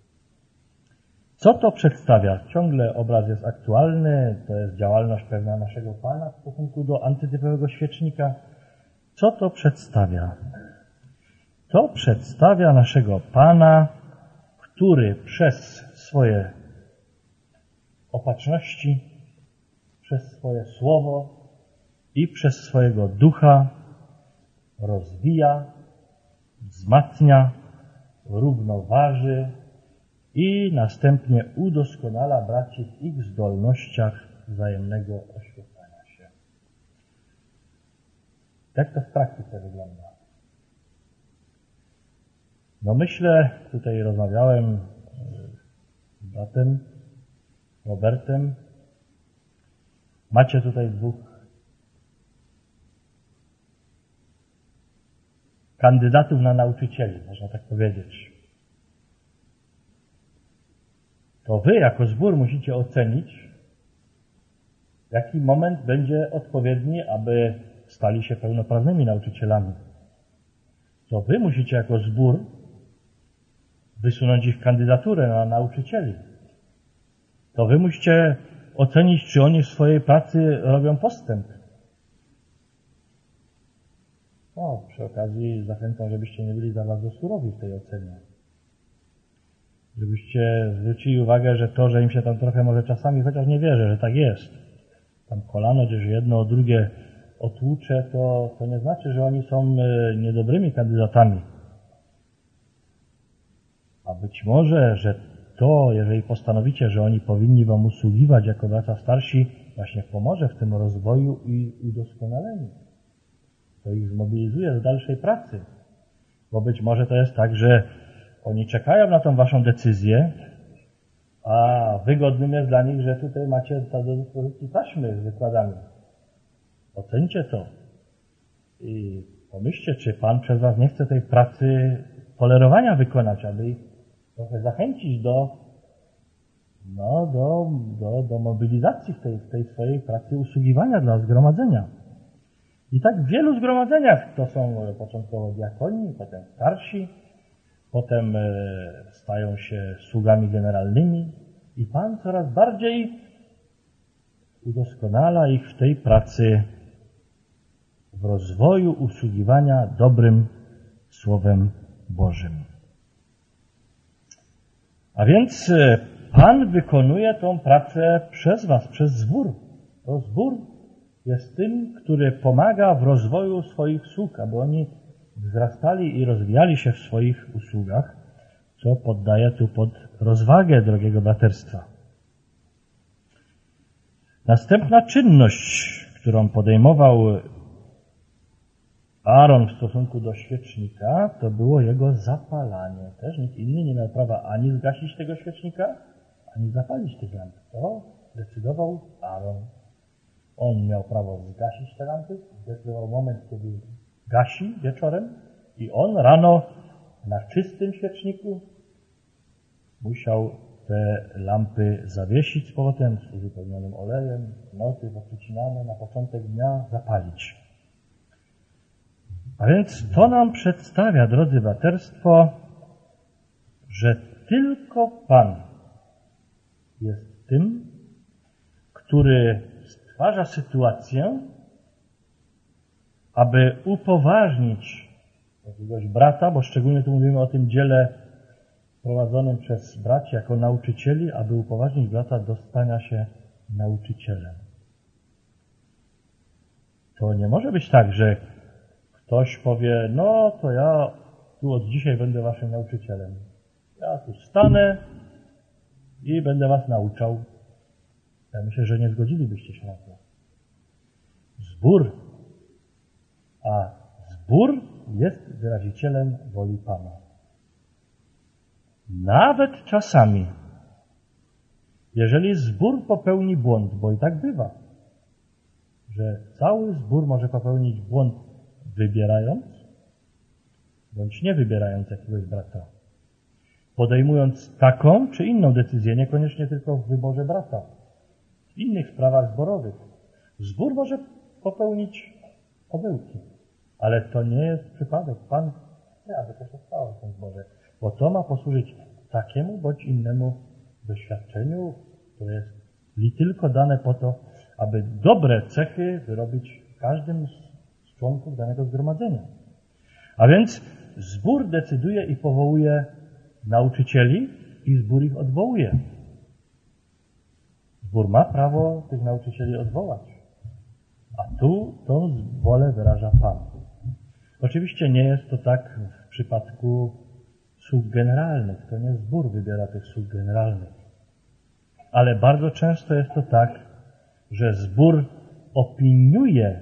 Co to przedstawia? Ciągle obraz jest aktualny, to jest działalność pewna naszego Pana w stosunku do antytypowego świecznika. Co to przedstawia? To przedstawia naszego Pana, który przez swoje opatrzności, przez swoje słowo i przez swojego ducha rozwija, wzmacnia, równoważy i następnie udoskonala braci w ich zdolnościach wzajemnego oświetlania się. Jak to w praktyce wygląda? No myślę, tutaj rozmawiałem z bratem Robertem. Macie tutaj dwóch kandydatów na nauczycieli, można tak powiedzieć. To wy jako zbór musicie ocenić, jaki moment będzie odpowiedni, aby stali się pełnoprawnymi nauczycielami. To wy musicie jako zbór wysunąć ich kandydaturę na nauczycieli. To wy musicie ocenić, czy oni w swojej pracy robią postęp. No, przy okazji zachęcam, żebyście nie byli za bardzo surowi w tej ocenie. Żebyście zwrócili uwagę, że to, że im się tam trochę może czasami, chociaż nie wierzę, że tak jest, tam kolano gdzieś jedno o drugie otłucze, to, to nie znaczy, że oni są niedobrymi kandydatami. A być może, że to, jeżeli postanowicie, że oni powinni wam usługiwać jako bracia starsi, właśnie pomoże w tym rozwoju i udoskonaleniu. To ich zmobilizuje do dalszej pracy. Bo być może to jest tak, że oni czekają na tą waszą decyzję, a wygodnym jest dla nich, że tutaj macie do dyspozycji taśmy z wykładami. Ocencie to i pomyślcie, czy Pan przez was nie chce tej pracy tolerowania wykonać, aby ich trochę zachęcić do, no, do, do, do mobilizacji w tej, w tej swojej pracy usługiwania dla zgromadzenia. I tak w wielu zgromadzeniach to są początkowo diakoni, potem starsi, potem stają się sługami generalnymi i Pan coraz bardziej udoskonala ich w tej pracy w rozwoju usługiwania dobrym Słowem Bożym. A więc Pan wykonuje tą pracę przez was, przez zbór. To zbór jest tym, który pomaga w rozwoju swoich sług, aby oni wzrastali i rozwijali się w swoich usługach, co poddaje tu pod rozwagę drogiego braterstwa. Następna czynność, którą podejmował Aaron w stosunku do świecznika, to było jego zapalanie. Też nikt inny nie miał prawa ani zgasić tego świecznika, ani zapalić tych lamp. To decydował Aaron. On miał prawo zgasić te lampy, zdecydował moment, kiedy gasi wieczorem i on rano na czystym świeczniku musiał te lampy zawiesić z powrotem, z uzupełnionym olejem, noty poprzycinane na początek dnia zapalić. A więc to nam przedstawia, drodzy braterstwo, że tylko Pan jest tym, który stwarza sytuację, aby upoważnić jakiegoś brata, bo szczególnie tu mówimy o tym dziele prowadzonym przez braci jako nauczycieli, aby upoważnić brata do stania się nauczycielem. To nie może być tak, że ktoś powie, no to ja tu od dzisiaj będę waszym nauczycielem. Ja tu stanę i będę was nauczał. Ja myślę, że nie zgodzilibyście się na to. Zbór. A zbór jest wyrazicielem woli Pana. Nawet czasami, jeżeli zbór popełni błąd, bo i tak bywa, że cały zbór może popełnić błąd wybierając, bądź nie wybierając jakiegoś brata, podejmując taką czy inną decyzję, niekoniecznie tylko w wyborze brata, w innych sprawach zborowych. Zbór może popełnić pomyłki, ale to nie jest przypadek. Pan chce, aby to się stało w tym zborze, bo to ma posłużyć takiemu bądź innemu doświadczeniu, które jest li tylko dane po to, aby dobre cechy wyrobić w każdym z członków danego zgromadzenia. A więc zbór decyduje i powołuje nauczycieli i zbór ich odwołuje. Zbór ma prawo tych nauczycieli odwołać, a tu tą wolę wyraża Pan. Oczywiście nie jest to tak w przypadku sług generalnych. To nie zbór wybiera tych sług generalnych. Ale bardzo często jest to tak, że zbór opiniuje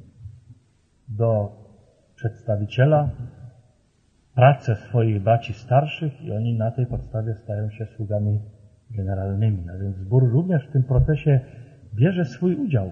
do przedstawiciela pracę swoich braci starszych i oni na tej podstawie stają się sługami generalnymi. A więc zbór również w tym procesie bierze swój udział.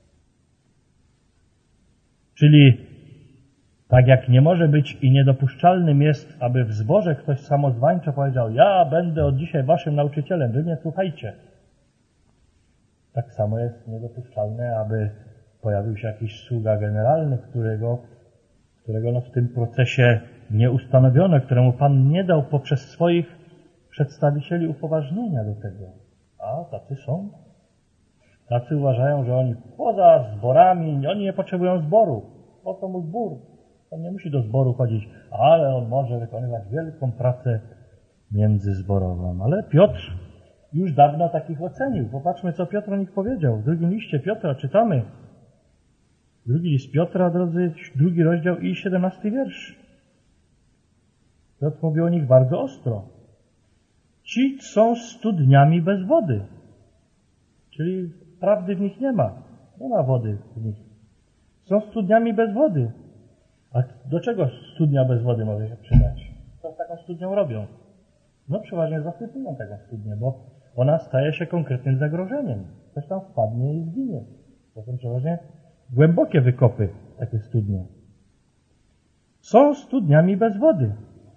Czyli tak jak nie może być i niedopuszczalnym jest, aby w zborze ktoś samozwańczo powiedział: ja będę od dzisiaj waszym nauczycielem, wy mnie słuchajcie. Tak samo jest niedopuszczalne, aby pojawił się jakiś sługa generalny, którego, którego no w tym procesie nie ustanowiono, któremu Pan nie dał poprzez swoich przedstawicieli upoważnienia do tego. A tacy są. Tacy uważają, że oni poza zborami, oni nie potrzebują zboru. Po to mu zbór. On nie musi do zboru chodzić, ale on może wykonywać wielką pracę międzyzborową. Ale Piotr już dawno takich ocenił. Popatrzmy, co Piotr o nich powiedział. W drugim liście Piotra czytamy. Drugi list Piotra, drodzy, drugi rozdział i siedemnasty wiersz. Piotr mówi o nich bardzo ostro. Ci są studniami bez wody. Czyli prawdy w nich nie ma. Nie ma wody w nich. Są studniami bez wody. A do czego studnia bez wody może się przydać? Co z taką studnią robią? No przeważnie zasypują taką studnię, bo ona staje się konkretnym zagrożeniem. Ktoś tam wpadnie i zginie. To są przeważnie głębokie wykopy, takie studnie. Są studniami bez wody.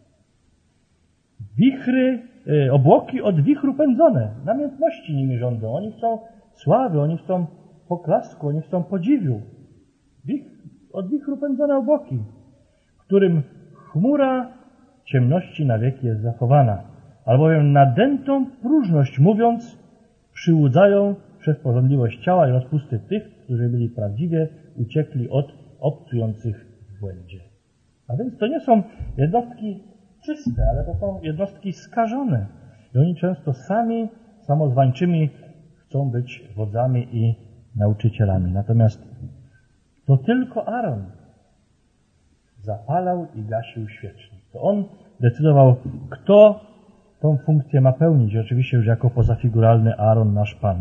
Wichry, y, obłoki od wichru pędzone. Namiętności nimi rządzą. Oni chcą sławy, oni chcą poklasku, oni chcą podziwiu. Wich, od wichru pędzone obłoki, którym chmura ciemności na wieki jest zachowana. Albowiem nadętą próżność mówiąc przyłudzają przez porządliwość ciała i rozpusty tych, którzy byli prawdziwie uciekli od obcujących w błędzie. A więc to nie są jednostki czyste, ale to są jednostki skażone. I oni często sami, samozwańczymi chcą być wodzami i nauczycielami. Natomiast to tylko Aaron zapalał i gasił świecznik. To on decydował, kto tą funkcję ma pełnić. Oczywiście już jako pozafiguralny Aaron, nasz Pan.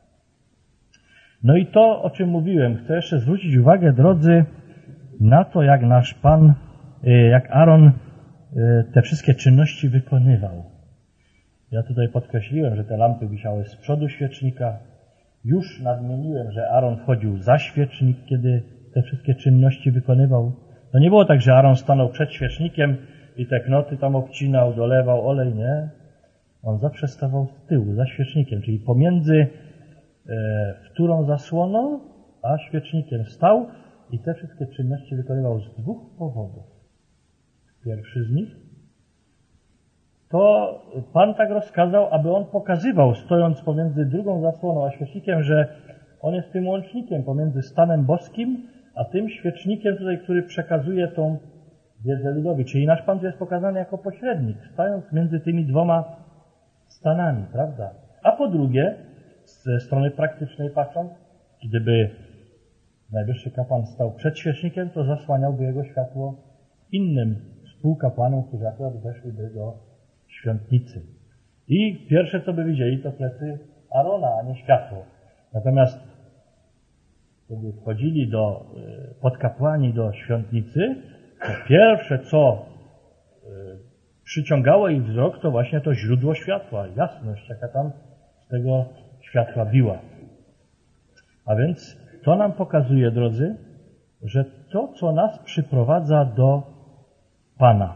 No i to, o czym mówiłem, chcę jeszcze zwrócić uwagę, drodzy, na to, jak nasz Pan, jak Aaron te wszystkie czynności wykonywał. Ja tutaj podkreśliłem, że te lampy wisiały z przodu świecznika. Już nadmieniłem, że Aaron wchodził za świecznik, kiedy te wszystkie czynności wykonywał. To nie było tak, że Aaron stanął przed świecznikiem i te knoty tam obcinał, dolewał olej, nie. On zawsze stawał z tyłu, za świecznikiem, czyli pomiędzy e, wtórą zasłoną a świecznikiem stał i te wszystkie czynności wykonywał z dwóch powodów. Pierwszy z nich to Pan tak rozkazał, aby on pokazywał, stojąc pomiędzy drugą zasłoną a świecznikiem, że on jest tym łącznikiem pomiędzy stanem boskim a tym świecznikiem tutaj, który przekazuje tą wiedzę ludowi. Czyli nasz Pan tu jest pokazany jako pośrednik, stając między tymi dwoma stanami, prawda? A po drugie, ze strony praktycznej patrząc, gdyby najwyższy kapłan stał przed świecznikiem, to zasłaniałby jego światło innym współkapłanom, którzy akurat weszliby do świątnicy. I pierwsze, co by widzieli, to plecy Arona, a nie światło. Natomiast kiedy wchodzili do podkapłani do świątnicy, To pierwsze, co przyciągało ich wzrok, to właśnie to źródło światła, jasność, jaka tam z tego światła biła. A więc to nam pokazuje, drodzy, że to, co nas przyprowadza do Pana,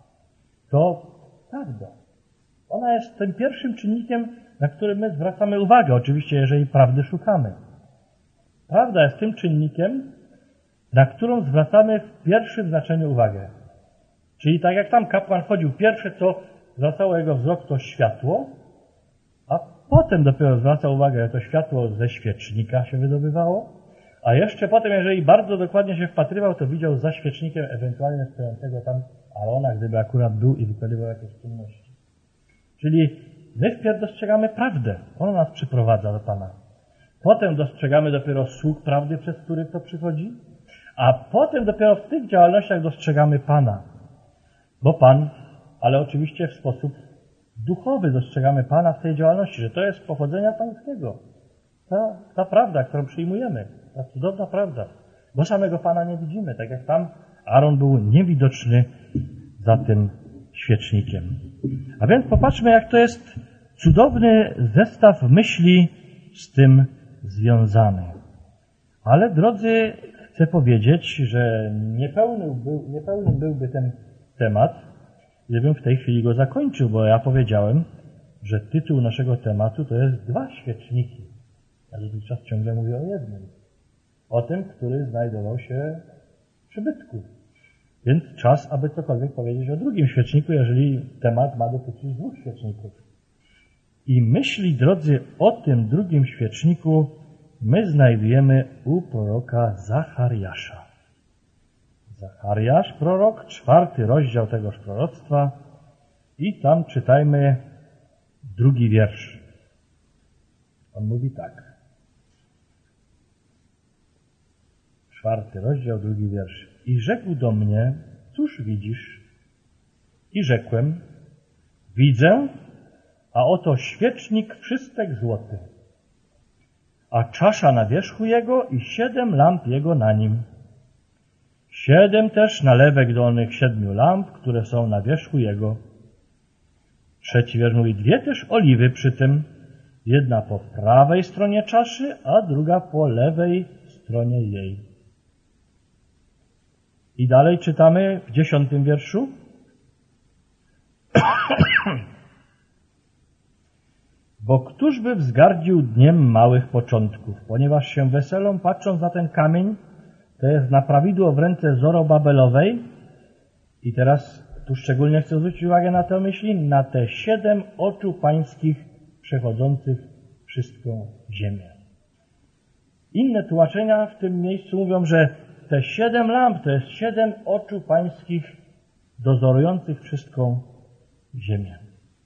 to prawda. Ona jest tym pierwszym czynnikiem, na który my zwracamy uwagę, oczywiście, jeżeli prawdy szukamy. Prawda jest tym czynnikiem, na którą zwracamy w pierwszym znaczeniu uwagę. Czyli tak jak tam kapłan chodził, pierwsze, co zwracało jego wzrok, to światło, a potem dopiero zwracał uwagę, że to światło ze świecznika się wydobywało, a jeszcze potem, jeżeli bardzo dokładnie się wpatrywał, to widział za świecznikiem ewentualnie stojącego tam Arona, gdyby akurat był i wykonywał jakieś czynności. Czyli my wpierw dostrzegamy prawdę. Ona nas przyprowadza do Pana. Potem dostrzegamy dopiero sług prawdy, przez których to przychodzi, a potem dopiero w tych działalnościach dostrzegamy Pana. Bo Pan, ale oczywiście w sposób duchowy dostrzegamy Pana w tej działalności, że to jest pochodzenia pańskiego. Ta, ta prawda, którą przyjmujemy, ta cudowna prawda. Bo samego Pana nie widzimy, tak jak tam Aaron był niewidoczny za tym świecznikiem. A więc popatrzmy, jak to jest cudowny zestaw myśli z tym związany. Ale drodzy, chcę powiedzieć, że niepełny, był, niepełny byłby ten temat, gdybym w tej chwili go zakończył, bo ja powiedziałem, że tytuł naszego tematu to jest dwa świeczniki. Ja dotychczas ciągle mówię o jednym. O tym, który znajdował się w przybytku. Więc czas, aby cokolwiek powiedzieć o drugim świeczniku, jeżeli temat ma dotyczyć dwóch świeczników. I myśli, drodzy, o tym drugim świeczniku my znajdujemy u proroka Zachariasza. Zachariasz, prorok, czwarty rozdział tegoż proroctwa i tam czytajmy drugi wiersz. On mówi tak. Czwarty rozdział, drugi wiersz. I rzekł do mnie, cóż widzisz? I rzekłem, widzę, a oto świecznik wszystek złoty, a czasza na wierzchu jego i siedem lamp jego na nim. Siedem też nalewek dolnych siedmiu lamp, które są na wierzchu jego. Trzeci wiersz mówi, dwie też oliwy przy tym, jedna po prawej stronie czaszy, a druga po lewej stronie jej. I dalej czytamy w dziesiątym wierszu. Bo któż by wzgardził dniem małych początków, ponieważ się weselą, patrząc na ten kamień, to jest na prawidło w ręce Zorobabelowej. I teraz tu szczególnie chcę zwrócić uwagę na te myśli, na te siedem oczu pańskich przechodzących wszystką ziemię. Inne tłumaczenia w tym miejscu mówią, że te siedem lamp to jest siedem oczu pańskich dozorujących wszystką ziemię.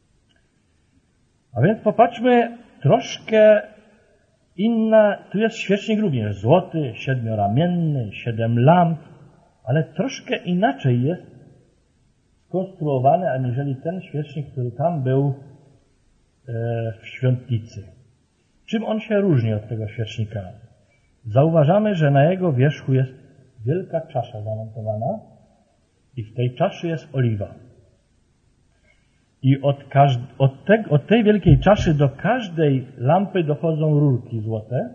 A więc popatrzmy troszkę inna, tu jest świecznik również złoty, siedmioramienny, siedem lamp, ale troszkę inaczej jest skonstruowany, aniżeli ten świecznik, który tam był w świątnicy. Czym on się różni od tego świecznika? Zauważamy, że na jego wierzchu jest wielka czasza zamontowana i w tej czaszy jest oliwa. I od, każd- od, te- od tej wielkiej czaszy do każdej lampy dochodzą rurki złote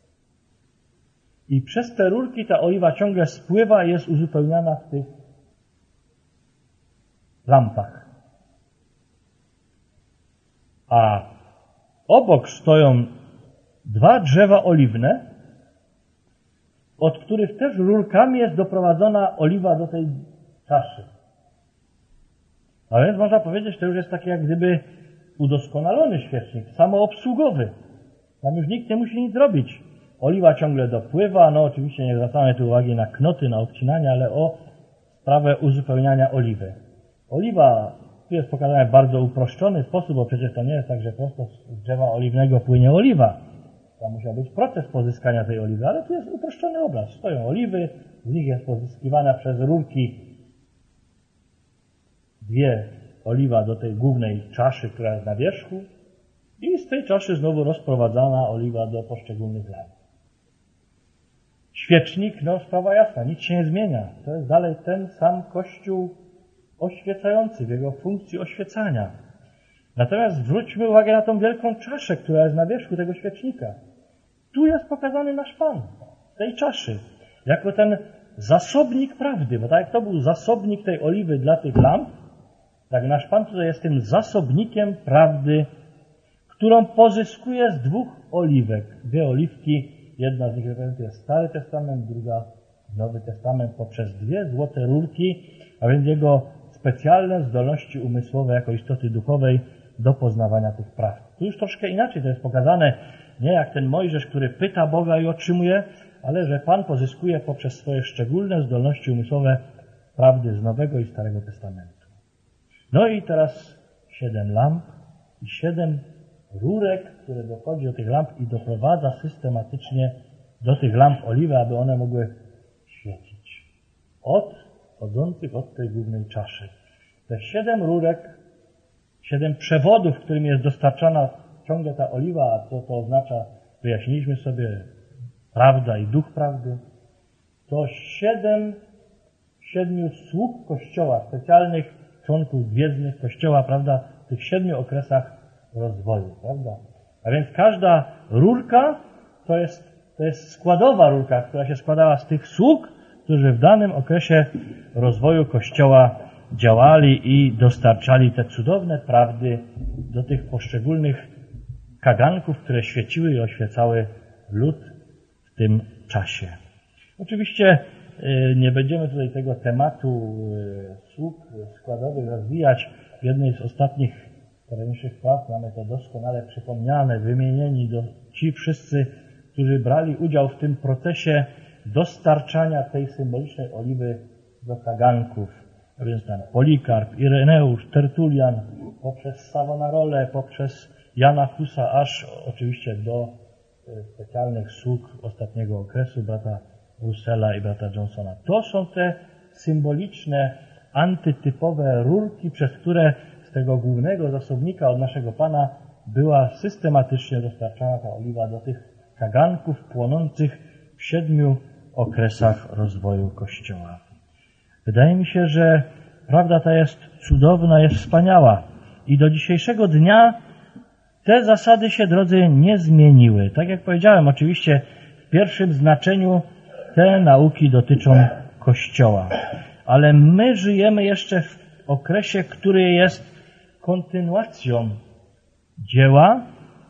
i przez te rurki ta oliwa ciągle spływa i jest uzupełniana w tych lampach. A obok stoją dwa drzewa oliwne, od których też rurkami jest doprowadzona oliwa do tej czaszy. A więc można powiedzieć, że to już jest taki jak gdyby udoskonalony świecznik, samoobsługowy. Tam już nikt nie musi nic robić. Oliwa ciągle dopływa, no oczywiście nie zwracamy tu uwagi na knoty, na odcinania, ale o sprawę uzupełniania oliwy. Oliwa, tu jest pokazane w bardzo uproszczony sposób, bo przecież to nie jest tak, że prosto z drzewa oliwnego płynie oliwa. Tam musiał być proces pozyskania tej oliwy, ale tu jest uproszczony obraz. Stoją oliwy, z nich jest pozyskiwana przez rurki dwie oliwa do tej głównej czaszy, która jest na wierzchu i z tej czaszy znowu rozprowadzana oliwa do poszczególnych lamp. Świecznik, no sprawa jasna, nic się nie zmienia. To jest dalej ten sam Kościół oświecający, w jego funkcji oświecania. Natomiast zwróćmy uwagę na tą wielką czaszę, która jest na wierzchu tego świecznika. Tu jest pokazany nasz Pan, w tej czaszy, jako ten zasobnik prawdy, bo tak jak to był zasobnik tej oliwy dla tych lamp, tak nasz Pan tutaj jest tym zasobnikiem prawdy, którą pozyskuje z dwóch oliwek. Dwie oliwki, jedna z nich reprezentuje Stary Testament, druga Nowy Testament poprzez dwie złote rurki, a więc jego specjalne zdolności umysłowe jako istoty duchowej do poznawania tych prawd. Tu już troszkę inaczej to jest pokazane, nie jak ten Mojżesz, który pyta Boga i otrzymuje, ale że Pan pozyskuje poprzez swoje szczególne zdolności umysłowe prawdy z Nowego i Starego Testamentu. No i teraz siedem lamp i siedem rurek, które dochodzi do tych lamp i doprowadza systematycznie do tych lamp oliwy, aby one mogły świecić. Od chodzących od tej głównej czaszy. Te siedem rurek, siedem przewodów, którym jest dostarczana ciągle ta oliwa, a co to oznacza, wyjaśniliśmy sobie, prawda i duch prawdy, to siedem, siedmiu sług Kościoła, specjalnych członków gwiezdnych Kościoła, prawda, w tych siedmiu okresach rozwoju, prawda. A więc każda rurka to jest, to jest składowa rurka, która się składała z tych sług, którzy w danym okresie rozwoju Kościoła działali i dostarczali te cudowne prawdy do tych poszczególnych kaganków, które świeciły i oświecały lud w tym czasie. Oczywiście nie będziemy tutaj tego tematu sług składowych rozwijać. W jednej z ostatnich wczorajszych spraw mamy to doskonale przypomniane, wymienieni do ci wszyscy, którzy brali udział w tym procesie dostarczania tej symbolicznej oliwy do kaganków. A więc tam Polikarp, Ireneusz, Tertulian, poprzez Savonarolę, poprzez Jana Husa, aż oczywiście do specjalnych sług ostatniego okresu, brata Russella i brata Johnsona. To są te symboliczne, antytypowe rurki, przez które z tego głównego zasobnika od naszego Pana była systematycznie dostarczana ta oliwa do tych kaganków płonących w siedmiu okresach rozwoju Kościoła. Wydaje mi się, że prawda ta jest cudowna, jest wspaniała i do dzisiejszego dnia te zasady się, drodzy, nie zmieniły. Tak jak powiedziałem, oczywiście w pierwszym znaczeniu te nauki dotyczą Kościoła, ale my żyjemy jeszcze w okresie, który jest kontynuacją dzieła,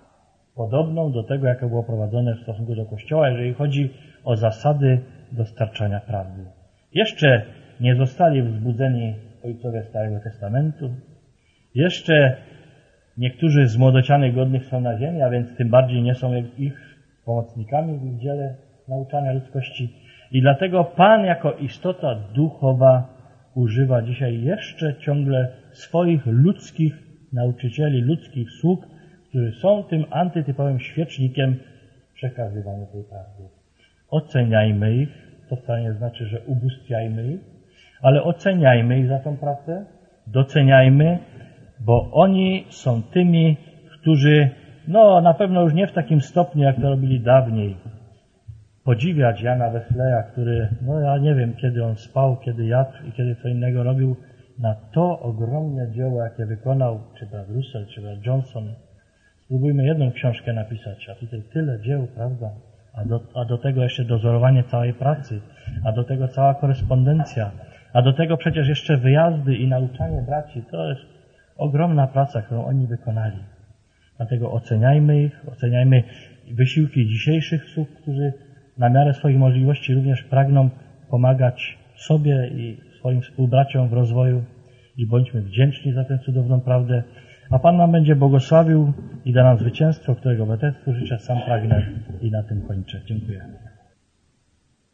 podobną do tego, jakie było prowadzone w stosunku do Kościoła, jeżeli chodzi o zasady dostarczania prawdy. Jeszcze nie zostali wzbudzeni ojcowie Starego Testamentu. Jeszcze niektórzy z młodocianych godnych są na ziemi, a więc tym bardziej nie są ich pomocnikami w ich dziele nauczania ludzkości. I dlatego Pan jako istota duchowa używa dzisiaj jeszcze ciągle swoich ludzkich nauczycieli, ludzkich sług, którzy są tym antytypowym świecznikiem przekazywania tej prawdy. Oceniajmy ich, to wcale nie znaczy, że ubóstwiajmy ich, ale oceniajmy ich za tą prawdę, doceniajmy, bo oni są tymi, którzy, no na pewno już nie w takim stopniu, jak to robili dawniej, podziwiać Jana Wesleya, który, no ja nie wiem, kiedy on spał, kiedy jadł i kiedy co innego robił, na to ogromne dzieło, jakie wykonał, czy brat Russell, czy brat Johnson. Spróbujmy jedną książkę napisać, a tutaj tyle dzieł, prawda? A do, a do tego jeszcze dozorowanie całej pracy, a do tego cała korespondencja, a do tego przecież jeszcze wyjazdy i nauczanie braci. To jest ogromna praca, którą oni wykonali. Dlatego oceniajmy ich, oceniajmy wysiłki dzisiejszych sług, którzy na miarę swoich możliwości również pragną pomagać sobie i swoim współbraciom w rozwoju i bądźmy wdzięczni za tę cudowną prawdę. A Pan nam będzie błogosławił i da nam zwycięstwo, którego w Betesku życzę, sam pragnę i na tym kończę. Dziękuję.